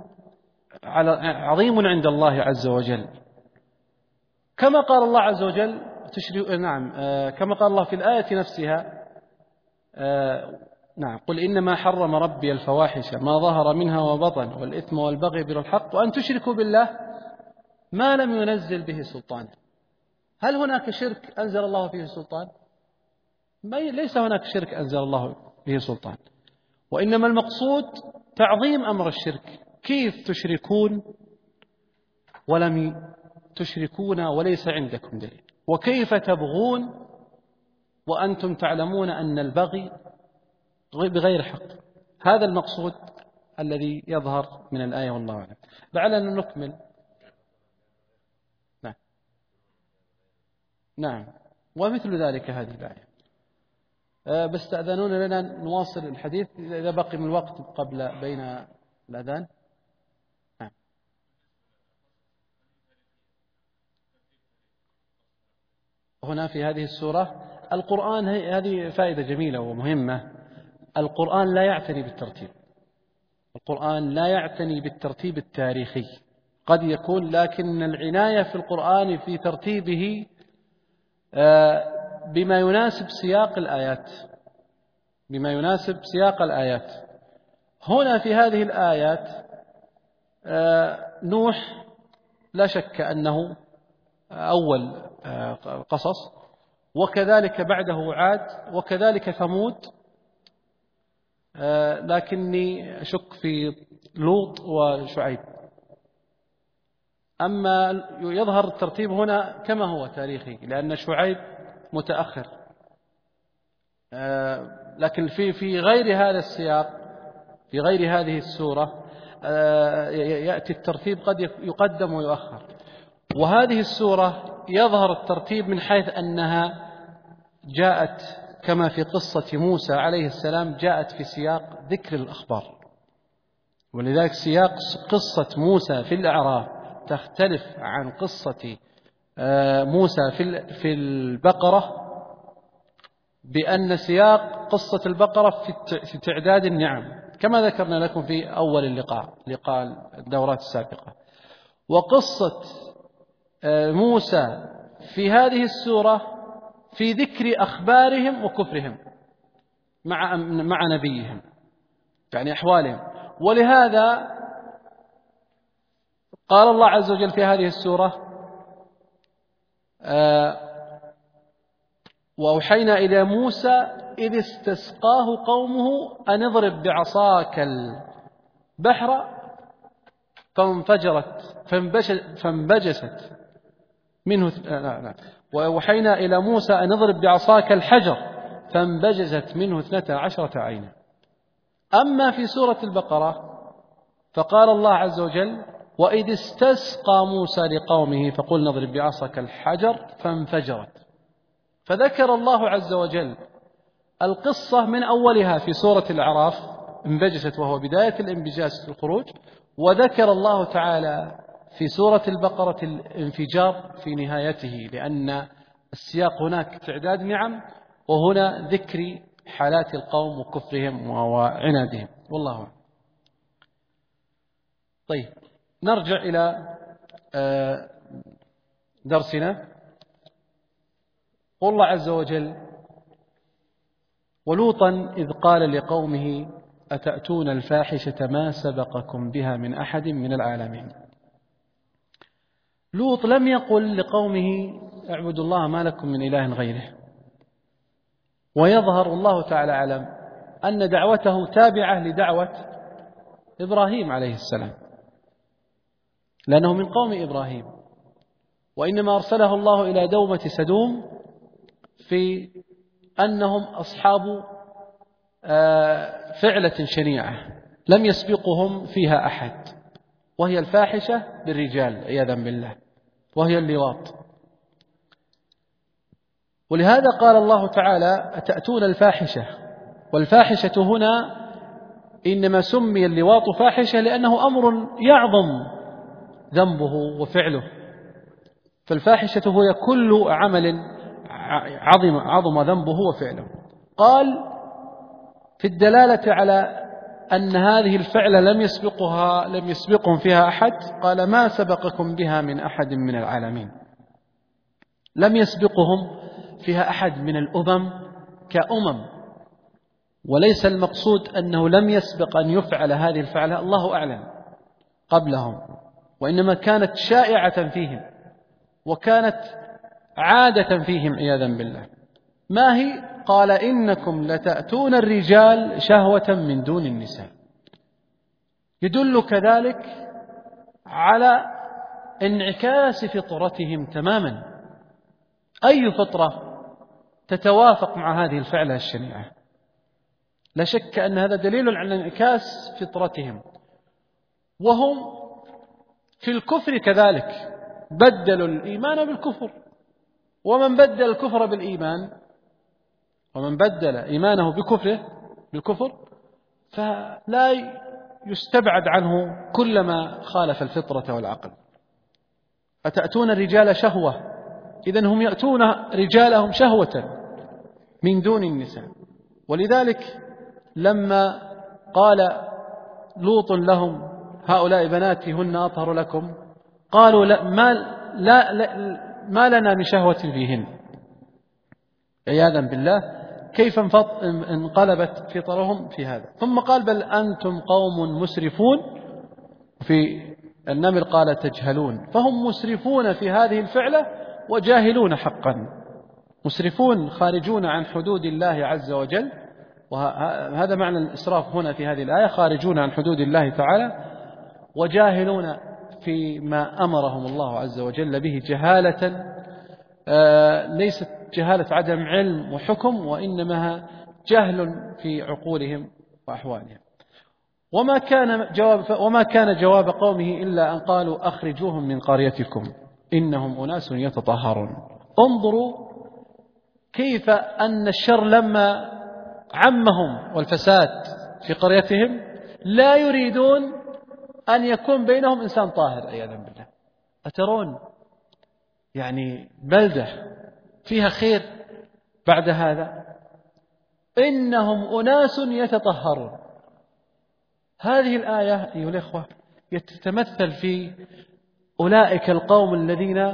عظيم عند الله عز وجل، كما قال الله عز وجل كما قال الله في الآية نفسها قل إنما حرم ربي الفواحش ما ظهر منها وبطن والإثم والبغي بغير الحق وأن تشركوا بالله ما لم ينزل به سلطان. هل هناك شرك أنزل الله فيه سلطان؟ ليس هناك شرك أنزل الله به سلطان، وإنما المقصود تعظيم أمر الشرك. كيف تشركون ولم تشركون وليس عندكم دليل، وكيف تبغون وأنتم تعلمون أن البغي بغير حق. هذا المقصود الذي يظهر من الآية والله أعلم. لعلنا نكمل. نعم ومثل ذلك هذه الآية. بس تأذنون لنا نواصل الحديث إذا بقي من الوقت قبل بين الأذان. نعم. هنا في هذه السورة القرآن، هذه فائدة جميلة ومهمة. القرآن لا يعتني بالترتيب، القرآن لا يعتني بالترتيب التاريخي، قد يكون، لكن العناية في القرآن في ترتيبه بما يناسب سياق الآيات، بما يناسب سياق الآيات. هنا في هذه الآيات نوح لا شك أنه أول قصص، وكذلك بعده عاد، وكذلك ثمود، لكني أشك في لوط وشعيب. أما يظهر الترتيب هنا كما هو تاريخي، لأن شعيب متأخر، لكن في غير هذا السياق، في غير هذه السورة يأتي الترتيب قد يقدم ويؤخر. وهذه السورة يظهر الترتيب من حيث أنها جاءت كما في قصة موسى عليه السلام، جاءت في سياق ذكر الأخبار، ولذلك سياق قصة موسى في الأعراف تختلف عن قصة موسى في البقرة، بأن سياق قصة البقرة في تعداد النعم كما ذكرنا لكم في أول لقاء الدورات السابقة، وقصة موسى في هذه السورة في ذكر أخبارهم وكفرهم مع نبيهم، يعني أحوالهم. ولهذا قال الله عز وجل في هذه السورة: وأوحينا إلى موسى إذ استسقاه قومه أن اضرب بعصاك البحر فانبجست منه وأوحينا إلى موسى أن اضرب بعصاك الحجر فانبجست منه 12 عينا. أما في سورة البقرة فقال الله عز وجل: وإذ استسقى موسى لقومه فقلنا اضرب بعصاك الحجر فانفجرت. فذكر الله عز وجل القصة من أولها في سورة الأعراف، انبجست وهو بداية الانبجاس في الخروج، وذكر الله تعالى في سورة البقرة الانفجار في نهايته، لأن السياق هناك تعداد نعم، وهنا ذكر حالات القوم وكفرهم وعنادهم. والله أعلم. طيب نرجع إلى درسنا. قال الله عز وجل: ولوطا إذ قال لقومه أتأتون الفاحشة ما سبقكم بها من أحد من العالمين. لوط لم يقل لقومه اعبدوا الله ما لكم من إله غيره، ويظهر الله تعالى أعلم أن دعوته تابعة لدعوة إبراهيم عليه السلام، لأنه من قوم إبراهيم، وإنما أرسله الله إلى دومة سدوم في أنهم أصحاب فعلة شنيعة لم يسبقهم فيها أحد، وهي الفاحشة بالرجال عياذا بالله، وهي اللواط. ولهذا قال الله تعالى: أتأتون الفاحشة. والفاحشة هنا إنما سمي اللواط فاحشة لأنه أمر يعظم ذنبه وفعله، فالفاحشة هي كل عمل عظم ذنبه وفعله. قال في الدلالة على أن هذه الفعلة لم يسبقهم فيها أحد، قال: ما سبقكم بها من أحد من العالمين. لم يسبقهم فيها أحد من الأمم كأمم، وليس المقصود أنه لم يسبق أن يفعل هذه الفعلة، الله أعلم، قبلهم، وإنما كانت شائعة فيهم وكانت عادة فيهم عياذا بالله. ما هي؟ قال: إنكم لتأتون الرجال شهوة من دون النساء. يدل كذلك على انعكاس فطرتهم تماما. أي فطرة تتوافق مع هذه الفعلة الشنيعة؟ لا شك أن هذا دليل على انعكاس فطرتهم. وهم في الكفر كذلك بدلوا الإيمان بالكفر، ومن بدل الكفر بالإيمان، ومن بدل إيمانه بالكفر فلا يستبعد عنه كل ما خالف الفطرة والعقل. أتأتون الرجال شهوة، إذن هم يأتون رجالهم شهوة من دون النساء. ولذلك لما قال لوط لهم هؤلاء بناتي هن أطهر لكم، قالوا ما لنا من شهوة فيهن، عياذا بالله. كيف انقلبت فطرهم في هذا؟ ثم قال بل أنتم قوم مسرفون. في النمل قال تجهلون، فهم مسرفون في هذه الفعلة وجاهلون حقا، مسرفون خارجون عن حدود الله عز وجل. وهذا معنى الإسراف هنا في هذه الآية، خارجون عن حدود الله تعالى وجاهلون فيما أمرهم الله عز وجل به جهالة، ليست جهالة عدم علم وحكم، وإنما جهل في عقولهم وأحوالهم. وما كان جواب قومه إلا أن قالوا أخرجوهم من قريتكم إنهم أناس يتطهرون. انظروا كيف أن الشر لما عمهم والفساد في قريتهم لا يريدون أن يكون بينهم إنسان طاهر عياذا بالله. أترون يعني بلدة فيها خير بعد هذا؟ إنهم أناس يتطهرون. هذه الآية أيها الإخوة يتمثل في أولئك القوم الذين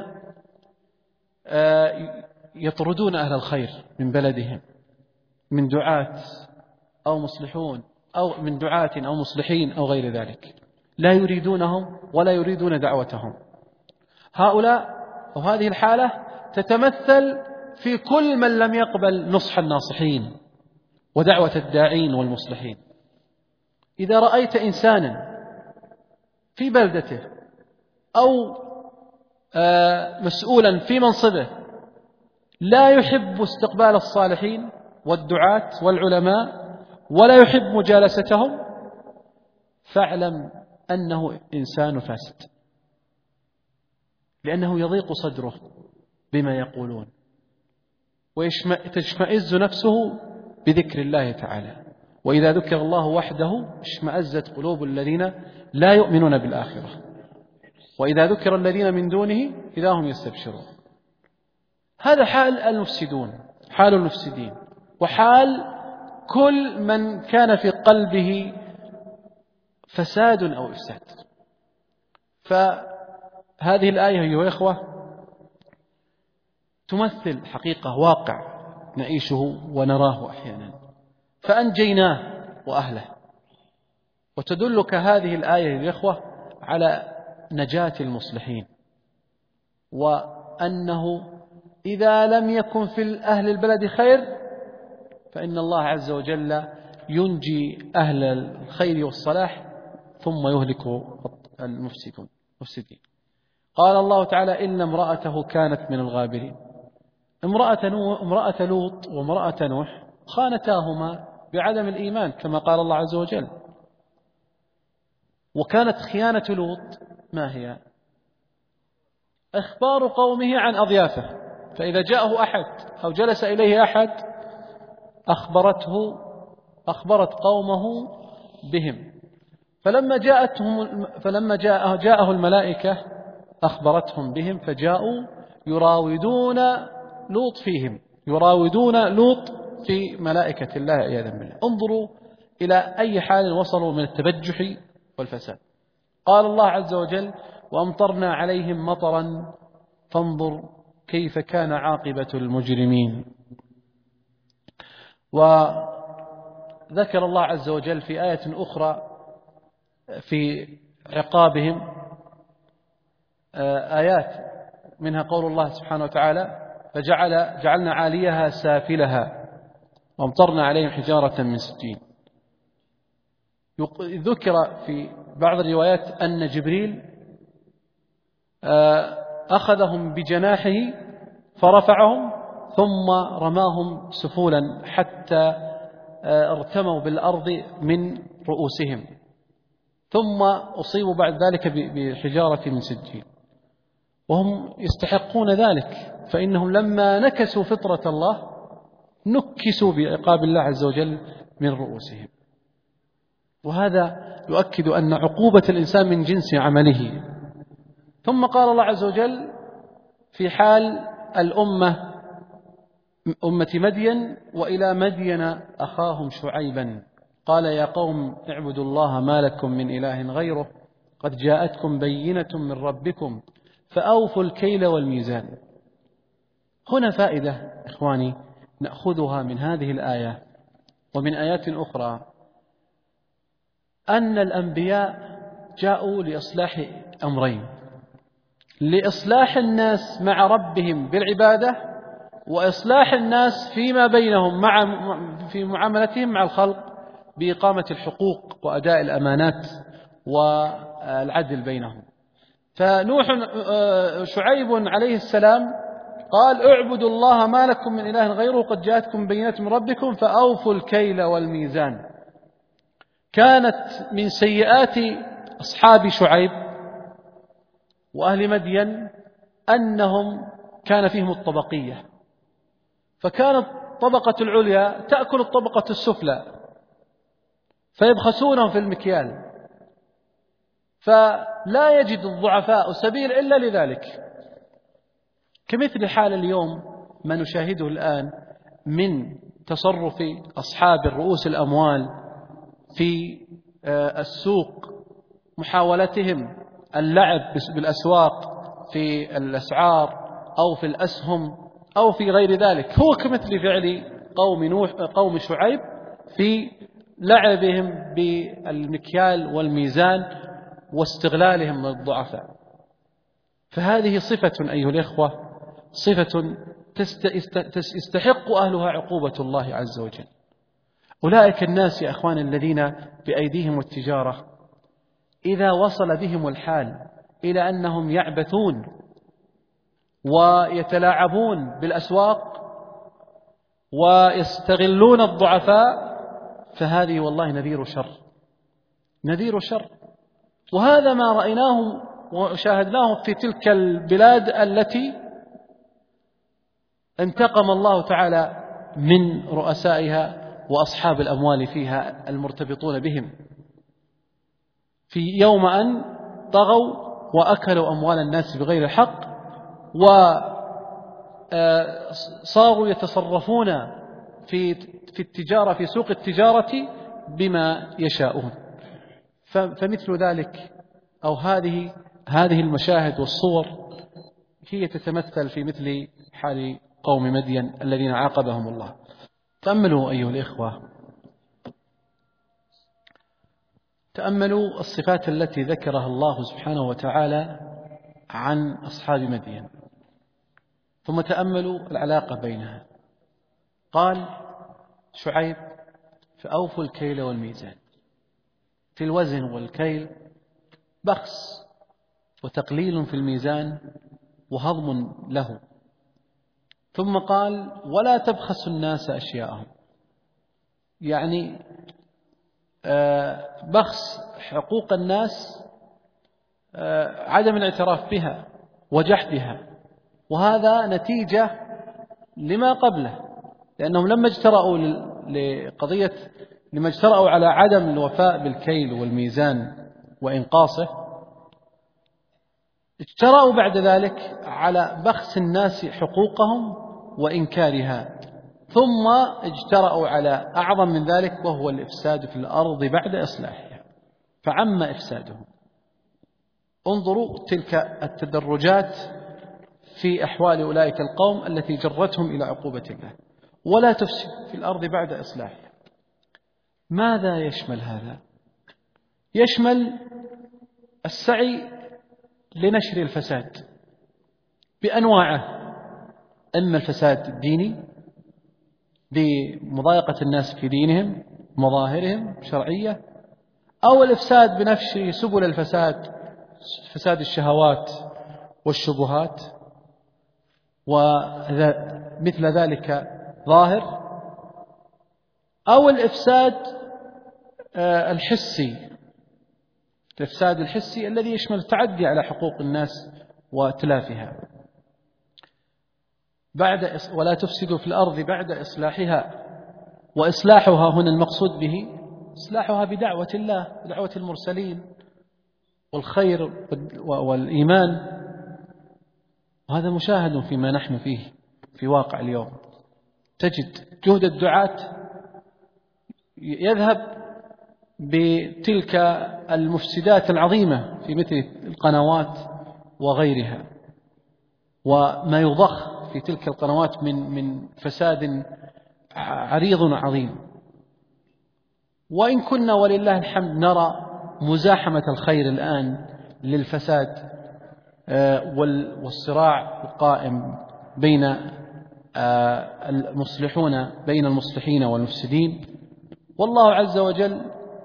يطردون أهل الخير من بلدهم، من دعاة أو مصلحون، أو من دعاة أو مصلحين أو غير ذلك، لا يريدونهم ولا يريدون دعوتهم. هؤلاء وهذه الحالة تتمثل في كل من لم يقبل نصح الناصحين ودعوة الداعين والمصلحين. إذا رأيت إنسانا في بلدته أو مسؤولا في منصبه لا يحب استقبال الصالحين والدعاة والعلماء ولا يحب مجالستهم، فاعلم أنه إنسان فاسد، لأنه يضيق صدره بما يقولون وتشمئز نفسه بذكر الله تعالى. وإذا ذكر الله وحده اشمأزت قلوب الذين لا يؤمنون بالآخرة، وإذا ذكر الذين من دونه إذا هم يستبشرون. هذا حال المفسدون، حال المفسدين، وحال كل من كان في قلبه فساد أو إفساد. فهذه الآية أيها الإخوة تمثل حقيقة واقع نعيشه ونراه أحيانا، فأنجيناه وأهله. وتدلك هذه الآية يا إخوة على نجاة المصلحين، وأنه إذا لم يكن في أهل البلد خير فإن الله عز وجل ينجي أهل الخير والصلاح ثم يهلك المفسدين. قال الله تعالى إن امرأته كانت من الغابرين. امرأة لوط وامرأة نوح خانتاهما بعدم الإيمان كما قال الله عز وجل. وكانت خيانة لوط ما هي؟ إخبار قومه عن أضيافه، فإذا جاءه أحد أو جلس إليه أحد أخبرت قومه بهم، فلما جاءه الملائكة أخبرتهم بهم، فجاءوا يراودون لوط فيهم، يراودون لوط في ملائكة الله عياذا بالله. انظروا إلى أي حال وصلوا من التبجح والفساد. قال الله عز وجل وأمطرنا عليهم مطرا فانظر كيف كان عاقبة المجرمين. وذكر الله عز وجل في آية أخرى في عقابهم آيات منها قول الله سبحانه وتعالى فجعلنا عاليها سافلها وامطرنا عليهم حجارة من سجيل. ذكر في بعض الروايات أن جبريل أخذهم بجناحه فرفعهم ثم رماهم سفولا حتى ارتموا بالأرض من رؤوسهم، ثم أصيبوا بعد ذلك بحجارة من سجيل، وهم يستحقون ذلك، فإنهم لما نكسوا فطرة الله نكسوا بعقاب الله عز وجل من رؤوسهم. وهذا يؤكد أن عقوبة الإنسان من جنس عمله. ثم قال الله عز وجل في حال أمة مدين: وإلى مدين أخاهم شعيبا قال يا قوم اعبدوا الله ما لكم من إله غيره قد جاءتكم بينة من ربكم فأوفوا الكيل والميزان. هنا فائدة إخواني نأخذها من هذه الآية ومن آيات أخرى، أن الأنبياء جاءوا لإصلاح أمرين: لإصلاح الناس مع ربهم بالعبادة، وإصلاح الناس فيما بينهم في معاملتهم مع الخلق بإقامة الحقوق وأداء الأمانات والعدل بينهم. شعيب عليه السلام قال اعبدوا الله ما لكم من إله غيره قد جاءتكم بينة من ربكم فأوفوا الكيل والميزان. كانت من سيئات أصحاب شعيب وأهل مدين أنهم كان فيهم الطبقية، فكانت الطبقة العليا تأكل الطبقة السفلى فيبخسونهم في المكيال، فلا يجد الضعفاء سبيل إلا لذلك. كمثل حال اليوم ما نشاهده الآن من تصرف أصحاب الرؤوس الأموال في السوق، محاولتهم اللعب بالأسواق في الأسعار أو في الأسهم أو في غير ذلك، هو كمثل فعل قوم شعيب في لعبهم بالمكيال والميزان واستغلالهم للضعفاء. فهذه صفة أيها الإخوة، صفة يستحق أهلها عقوبة الله عز وجل. أولئك الناس يا أخوان الذين بأيديهم التجارة إذا وصل بهم الحال إلى أنهم يعبثون ويتلاعبون بالأسواق ويستغلون الضعفاء، فهذه والله نذير شر. وهذا ما رأيناه وشاهدناه في تلك البلاد التي انتقم الله تعالى من رؤسائها وأصحاب الأموال فيها المرتبطون بهم، في يوم أن طغوا وأكلوا أموال الناس بغير حق وصاروا يتصرفون في التجارة في سوق التجارة بما يشاءون. فمثل ذلك أو هذه المشاهد والصور هي تتمثل في مثل حال قوم مدين الذين عاقبهم الله. تأملوا أيها الإخوة، تأملوا الصفات التي ذكرها الله سبحانه وتعالى عن أصحاب مدين، ثم تأملوا العلاقة بينها. قال شعيب فأوفوا الكيل والميزان، في الوزن والكيل بخس وتقليل في الميزان وهضم له. ثم قال ولا تبخسوا الناس أشياءهم، يعني بخس حقوق الناس، عدم الاعتراف بها وجحدها، وهذا نتيجة لما قبله، لأنهم لما اجترأوا على عدم الوفاء بالكيل والميزان وإنقاصه، اجترأوا بعد ذلك على بخس الناس حقوقهم وإنكارها، ثم اجترأوا على أعظم من ذلك وهو الإفساد في الأرض بعد إصلاحها، فعم إفسادهم. انظروا تلك التدرجات في أحوال أولئك القوم التي جرتهم إلى عقوبة الله. ولا تفسد في الأرض بعد إصلاحها. ماذا يشمل هذا؟ يشمل السعي لنشر الفساد بأنواعه، إما الفساد الديني بمضايقة الناس في دينهم مظاهرهم شرعية، أو الإفساد بنفس سبل الفساد، فساد الشهوات والشبهات ومثل ذلك ظاهر، أو الإفساد الحسي، الإفساد الحسي الذي يشمل التعدي على حقوق الناس وتلافها. ولا تفسدوا في الأرض بعد إصلاحها، وإصلاحها هنا المقصود به إصلاحها بدعوة الله، بدعوة المرسلين والخير والإيمان. وهذا مشاهد فيما نحن فيه في واقع اليوم. تجد جهد الدعاة يذهب بتلك المفسدات العظيمة في مثل القنوات وغيرها، وما يضخ في تلك القنوات من فساد عريض عظيم. وإن كنا ولله الحمد نرى مزاحمة الخير الآن للفساد والصراع القائم بين المصلحون، بين المصلحين والمفسدين. والله عز وجل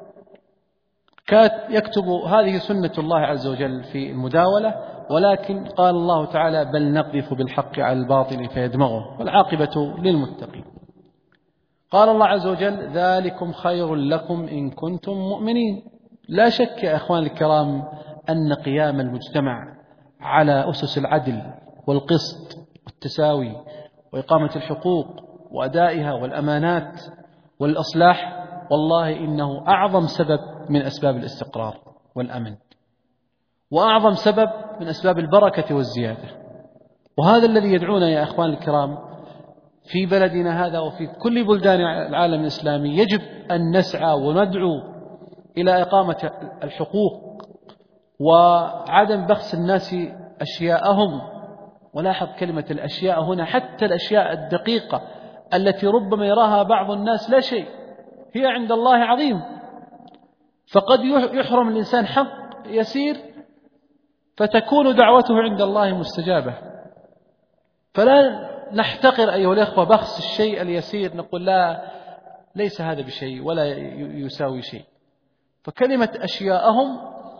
يكتب هذه سنة الله عز وجل في المداولة، ولكن قال الله تعالى: بل نقذف بالحق على الباطل فيدمغه والعاقبة للمتقين. قال الله عز وجل: ذلكم خير لكم إن كنتم مؤمنين. لا شك يا أخوان الكرام أن قيام المجتمع على أسس العدل والقسط والتساوي وإقامة الحقوق وأدائها والأمانات والإصلاح، والله إنه أعظم سبب من أسباب الاستقرار والأمن، وأعظم سبب من أسباب البركة والزيادة. وهذا الذي يدعونا يا أخوان الكرام في بلدنا هذا وفي كل بلدان العالم الإسلامي. يجب أن نسعى وندعو إلى إقامة الحقوق وعدم بخس الناس أشياءهم. ولاحظ كلمة الأشياء هنا، حتى الأشياء الدقيقة التي ربما يراها بعض الناس لا شيء، هي عند الله عظيم. فقد يحرم الإنسان حق يسير فتكون دعوته عند الله مستجابة. فلا نحتقر أيها الأخوة بخس الشيء اليسير، نقول لا، ليس هذا بشيء ولا يساوي شيء. فكلمة أشياءهم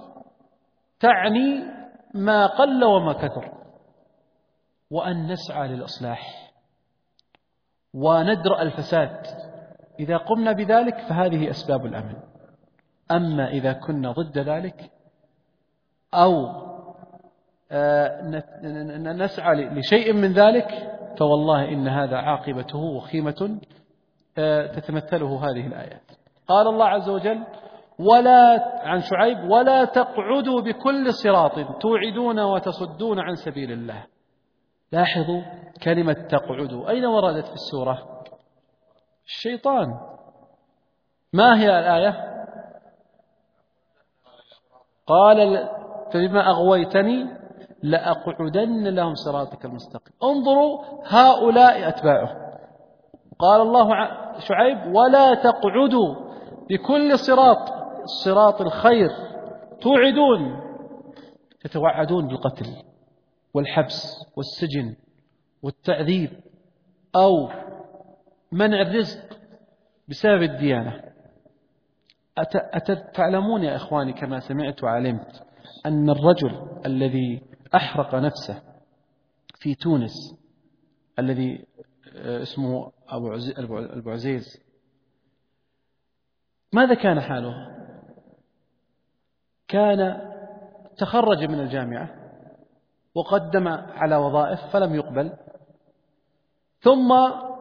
تعني ما قل وما كثر، وأن نسعى للإصلاح وندرأ الفساد. إذا قمنا بذلك فهذه أسباب الأمن. أما إذا كنا ضد ذلك أو نسعى لشيء من ذلك، فوالله إن هذا عاقبته وخيمة تتمثله هذه الآيات. قال الله عز وجل عن شعيب: ولا تقعدوا بكل صراط توعدون وتصدون عن سبيل الله. لاحظوا كلمة تقعدوا أين وردت في السورة؟ الشيطان. ما هي الآية؟ قال: فبما أغويتني لأقعدن لهم صراطك المستقيم. انظروا هؤلاء أتباعه. قال الله شعيب: ولا تقعدوا بكل صراط الخير توعدون، تتوعدون بالقتل والحبس والسجن والتعذيب أو منع الرزق بسبب الديانة. تعلمون يا إخواني كما سمعت وعلمت أن الرجل الذي أحرق نفسه في تونس الذي اسمه أبو عزيز، ماذا كان حاله؟ كان تخرج من الجامعة وقدم على وظائف فلم يقبل، ثم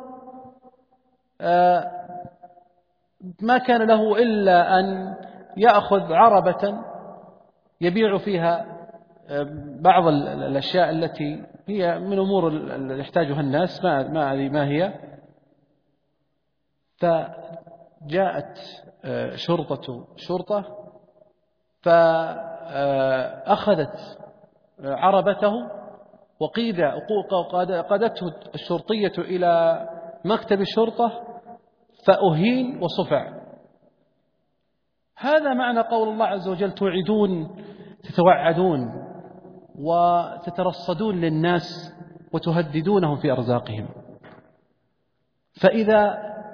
ما كان له إلا أن يأخذ عربة يبيع فيها بعض الأشياء التي هي من أمور اللي يحتاجها الناس، ما هي. فجاءت شرطة فأخذت عربته وقادته الشرطية إلى مكتب الشرطة فأهين وصفع. هذا معنى قول الله عز وجل: توعدون، تتوعدون وتترصدون للناس وتهددونهم في أرزاقهم. فإذا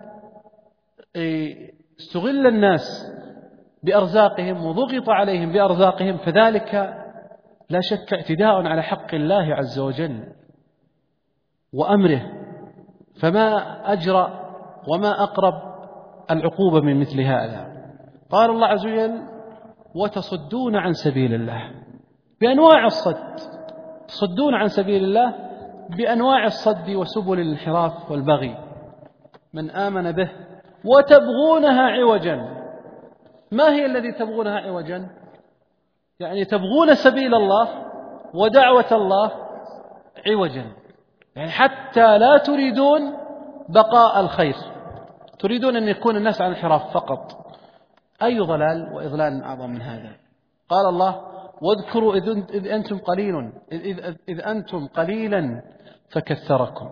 استغل الناس بأرزاقهم وضغط عليهم بأرزاقهم فذلك لا شك اعتداء على حق الله عز وجل وأمره، فما أجرأ وما أقرب العقوبة من مثل هذا. قال الله عز وجل: وتصدون عن سبيل الله بأنواع الصد، تصدون عن سبيل الله بأنواع الصد وسبل الانحراف والبغي من آمن به وتبغونها عوجا. ما هي الذي تبغونها عوجا؟ يعني تبغون سبيل الله ودعوة الله عوجا، يعني حتى لا تريدون بقاء الخير، تريدون أن يكون الناس عن انحراف فقط. أي ضلال وإضلال أعظم من هذا؟ قال الله: واذكروا إذ أنتم قليلا فكثركم.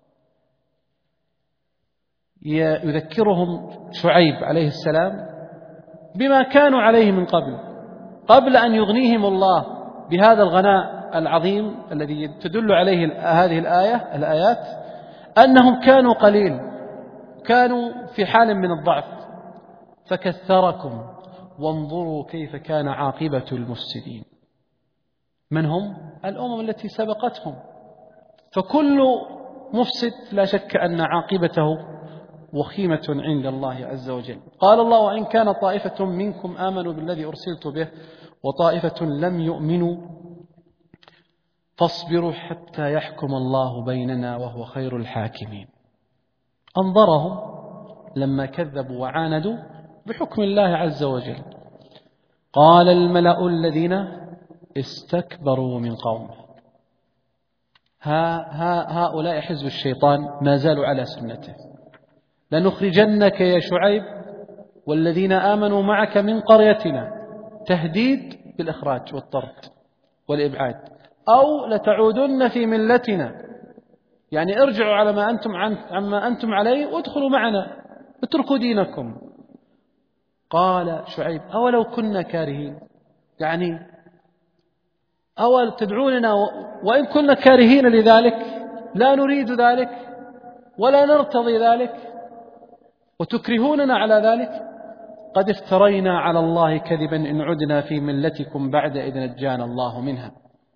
يذكرهم شعيب عليه السلام بما كانوا عليه من قبل أن يغنيهم الله بهذا الغناء العظيم الذي تدل عليه هذه الآيات، أنهم كانوا قليل، كانوا في حال من الضعف، فكثركم وانظروا كيف كان عاقبة المفسدين. من هم؟ الأمم التي سبقتهم. فكل مفسد لا شك أن عاقبته وخيمة عند الله عز وجل. قال الله: وإن كان طائفة منكم آمنوا بالذي أرسلت به وطائفة لم يؤمنوا فاصبروا حتى يحكم الله بيننا وهو خير الحاكمين. أنظرهم لما كذبوا وعاندوا بحكم الله عز وجل. قال الملأ الذين استكبروا من قومه. هؤلاء حزب الشيطان ما زالوا على سنته: لنخرجنك يا شعيب والذين آمنوا معك من قريتنا، تهديد بالإخراج والطرد والإبعاد، أو لتعودن في ملتنا، يعني ارجعوا على ما عما أنتم عليه وادخلوا معنا، اتركوا دينكم. قال شعيب: أولو كنا كارهين، يعني أول تدعوننا وإن كنا كارهين لذلك، لا نريد ذلك ولا نرتضي ذلك وتكرهوننا على ذلك؟ قد افترينا على الله كذبا إن عدنا في ملتكم بعد إذ نجانا الله منها.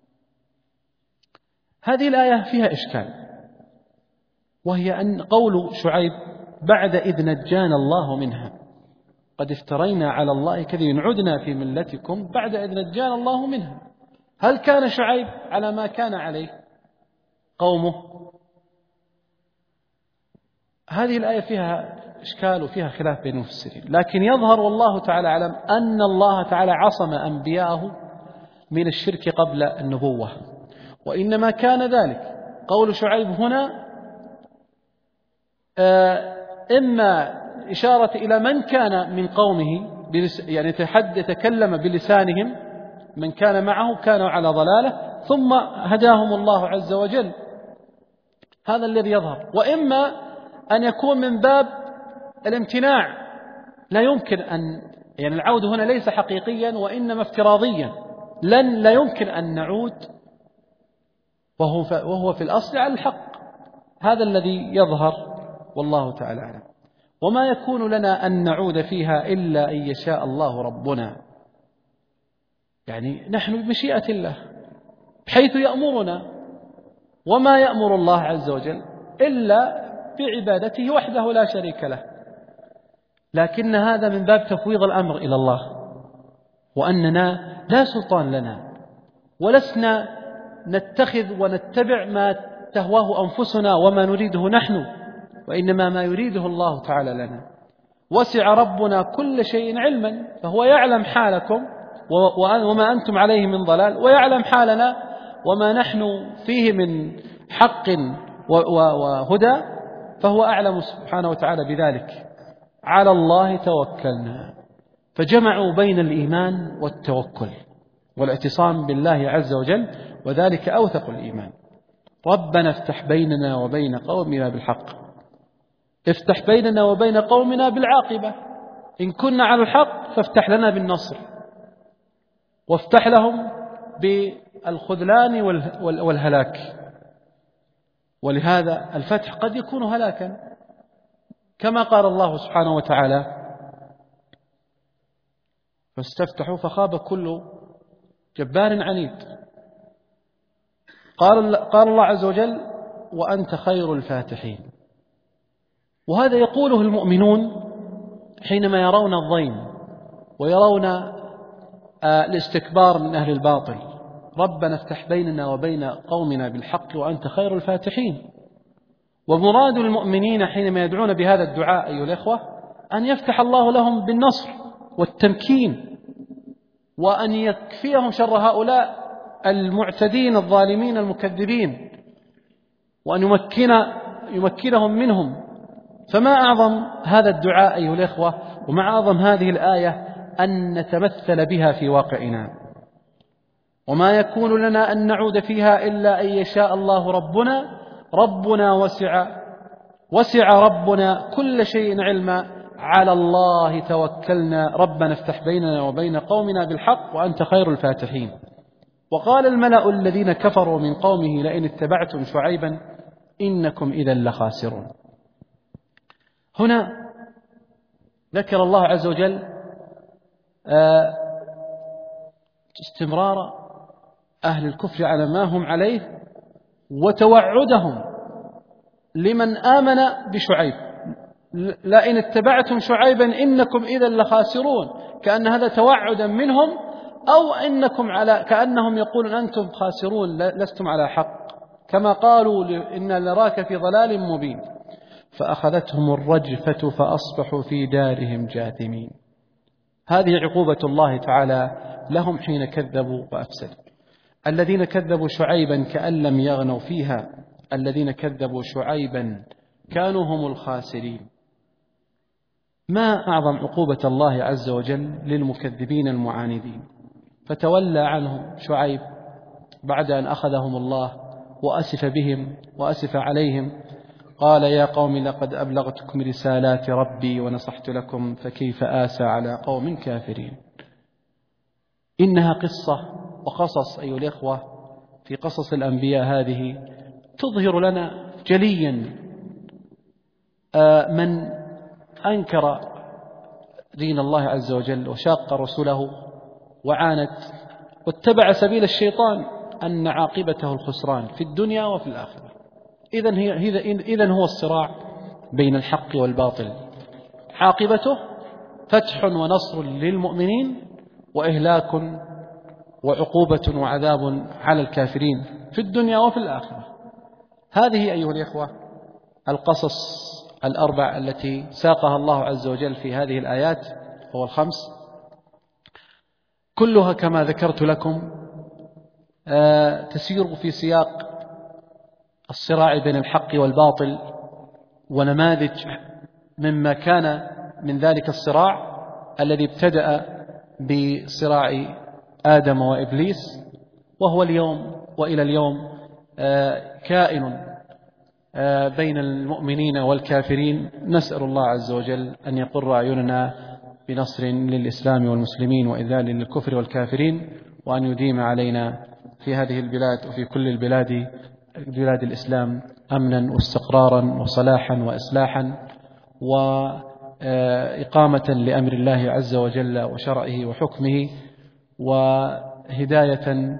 هذه الآية فيها إشكال، وهي أن قول شعيب بعد إذ نجانا الله منها، قد افترينا على الله كذبا إن عدنا في ملتكم بعد إذ نجانا الله منها. هل كان شعيب على ما كان عليه قومه؟ هذه الآية فيها إشكال وفيها خلاف بين المفسرين، لكن يظهر والله تعالى أعلم أن الله تعالى عصم أنبياءه من الشرك قبل النبوة، وإنما كان ذلك قول شعيب هنا إما إشارة إلى من كان من قومه، يعني يتكلم بلسانهم، من كان معه كانوا على ضلالة ثم هداهم الله عز وجل، هذا الذي يظهر. وإما أن يكون من باب الامتناع، لا يمكن يعني العود هنا ليس حقيقيا وإنما افتراضيا، لا يمكن أن نعود وهو في الأصل على الحق. هذا الذي يظهر والله تعالى أعلم. وما يكون لنا أن نعود فيها إلا أن يشاء الله ربنا، يعني نحن بمشيئة الله حيث يأمرنا، وما يأمر الله عز وجل إلا بعبادته وحده لا شريك له. لكن هذا من باب تفويض الأمر إلى الله، وأننا لا سلطان لنا، ولسنا نتخذ ونتبع ما تهواه أنفسنا وما نريده نحن، وإنما ما يريده الله تعالى لنا. وسع ربنا كل شيء علما، فهو يعلم حالكم وما أنتم عليه من ضلال، ويعلم حالنا وما نحن فيه من حق وهدى، فهو أعلم سبحانه وتعالى بذلك. على الله توكلنا، فجمعوا بين الإيمان والتوكل والاعتصام بالله عز وجل، وذلك أوثق الإيمان. ربنا افتح بيننا وبين قومنا بالحق، افتح بيننا وبين قومنا بالعاقبة، إن كنا على الحق فافتح لنا بالنصر، وافتح لهم بالخذلان والهلاك. ولهذا الفتح قد يكون هلاكا، كما قال الله سبحانه وتعالى: فاستفتحوا فخاب كل جبار عنيد. قال الله عز وجل: وأنت خير الفاتحين. وهذا يقوله المؤمنون حينما يرون الضيم ويرون الاستكبار من أهل الباطل: ربنا افتح بيننا وبين قومنا بالحق وأنت خير الفاتحين. ومراد المؤمنين حينما يدعون بهذا الدعاء أيها الإخوة أن يفتح الله لهم بالنصر والتمكين، وأن يكفيهم شر هؤلاء المعتدين الظالمين المكذبين، وأن يمكنهم منهم. فما أعظم هذا الدعاء أيها الإخوة، وما أعظم هذه الآية أن نتمثل بها في واقعنا، وما يكون لنا أن نعود فيها إلا أن يشاء الله ربنا وسع ربنا كل شيء علما، على الله توكلنا ربنا افتح بيننا وبين قومنا بالحق وأنت خير الفاتحين. وقال الملأ الذين كفروا من قومه: لئن اتبعتم شعيبا إنكم إذا لخاسرون. هنا ذكر الله عز وجل استمرار أهل الكفر على ما هم عليه، وتوعدهم لمن آمن بشعيب: لئن اتبعتم شعيبا إنكم إذا لخاسرون، كأن هذا توعدا منهم، أو كأنهم يقولون أنتم خاسرون لستم على حق، كما قالوا: إنا لراك في ضلال مبين. فأخذتهم الرجفة فأصبحوا في دارهم جاثمين. هذه عقوبة الله تعالى لهم حين كذبوا وأفسدوا. الذين كذبوا شعيبا كأن لم يغنوا فيها، الذين كذبوا شعيبا كانوا هم الخاسرين. ما أعظم عقوبة الله عز وجل للمكذبين المعاندين. فتولى عنهم شعيب بعد أن أخذهم الله وأسف بهم وأسف عليهم، قال: يا قوم لقد أبلغتكم رسالات ربي ونصحت لكم فكيف آسى على قوم كافرين. إنها قصة وقصص أيها الإخوة في قصص الأنبياء هذه تظهر لنا جليا من أنكر دين الله عز وجل وشاق رسله وعاند واتبع سبيل الشيطان أن عاقبته الخسران في الدنيا وفي الآخرة. إذن هو الصراع بين الحق والباطل، عاقبته فتح ونصر للمؤمنين، وإهلاك وعقوبة وعذاب على الكافرين في الدنيا وفي الآخرة. هذه أيها الإخوة القصص الأربع التي ساقها الله عز وجل في هذه الآيات هو الخمس، كلها كما ذكرت لكم تسير في سياق الصراع بين الحق والباطل، ونماذج مما كان من ذلك الصراع الذي ابتدأ بصراع آدم وإبليس، وهو اليوم وإلى اليوم كائن بين المؤمنين والكافرين. نسأل الله عز وجل أن يقر أعيننا بنصر للإسلام والمسلمين وإذلال للكفر والكافرين، وأن يديم علينا في هذه البلاد وفي كل بلاد الإسلام أمنا واستقرارا وصلاحا وإصلاحا وإقامة لأمر الله عز وجل وشرعه وحكمه، وهداية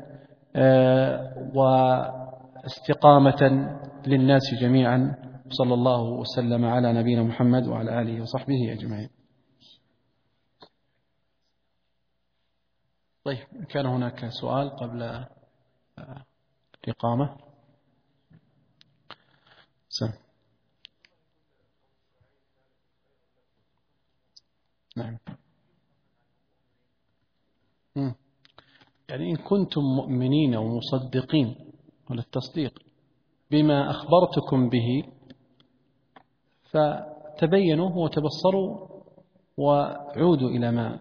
واستقامة للناس جميعا. صلى الله وسلم على نبينا محمد وعلى آله وصحبه أجمعين. طيب، كان هناك سؤال قبل الإقامة؟ نعم. يعني إن كنتم مؤمنين ومصدقين وللتصديق بما أخبرتكم به فتبينوا وتبصروا وعودوا إلى ما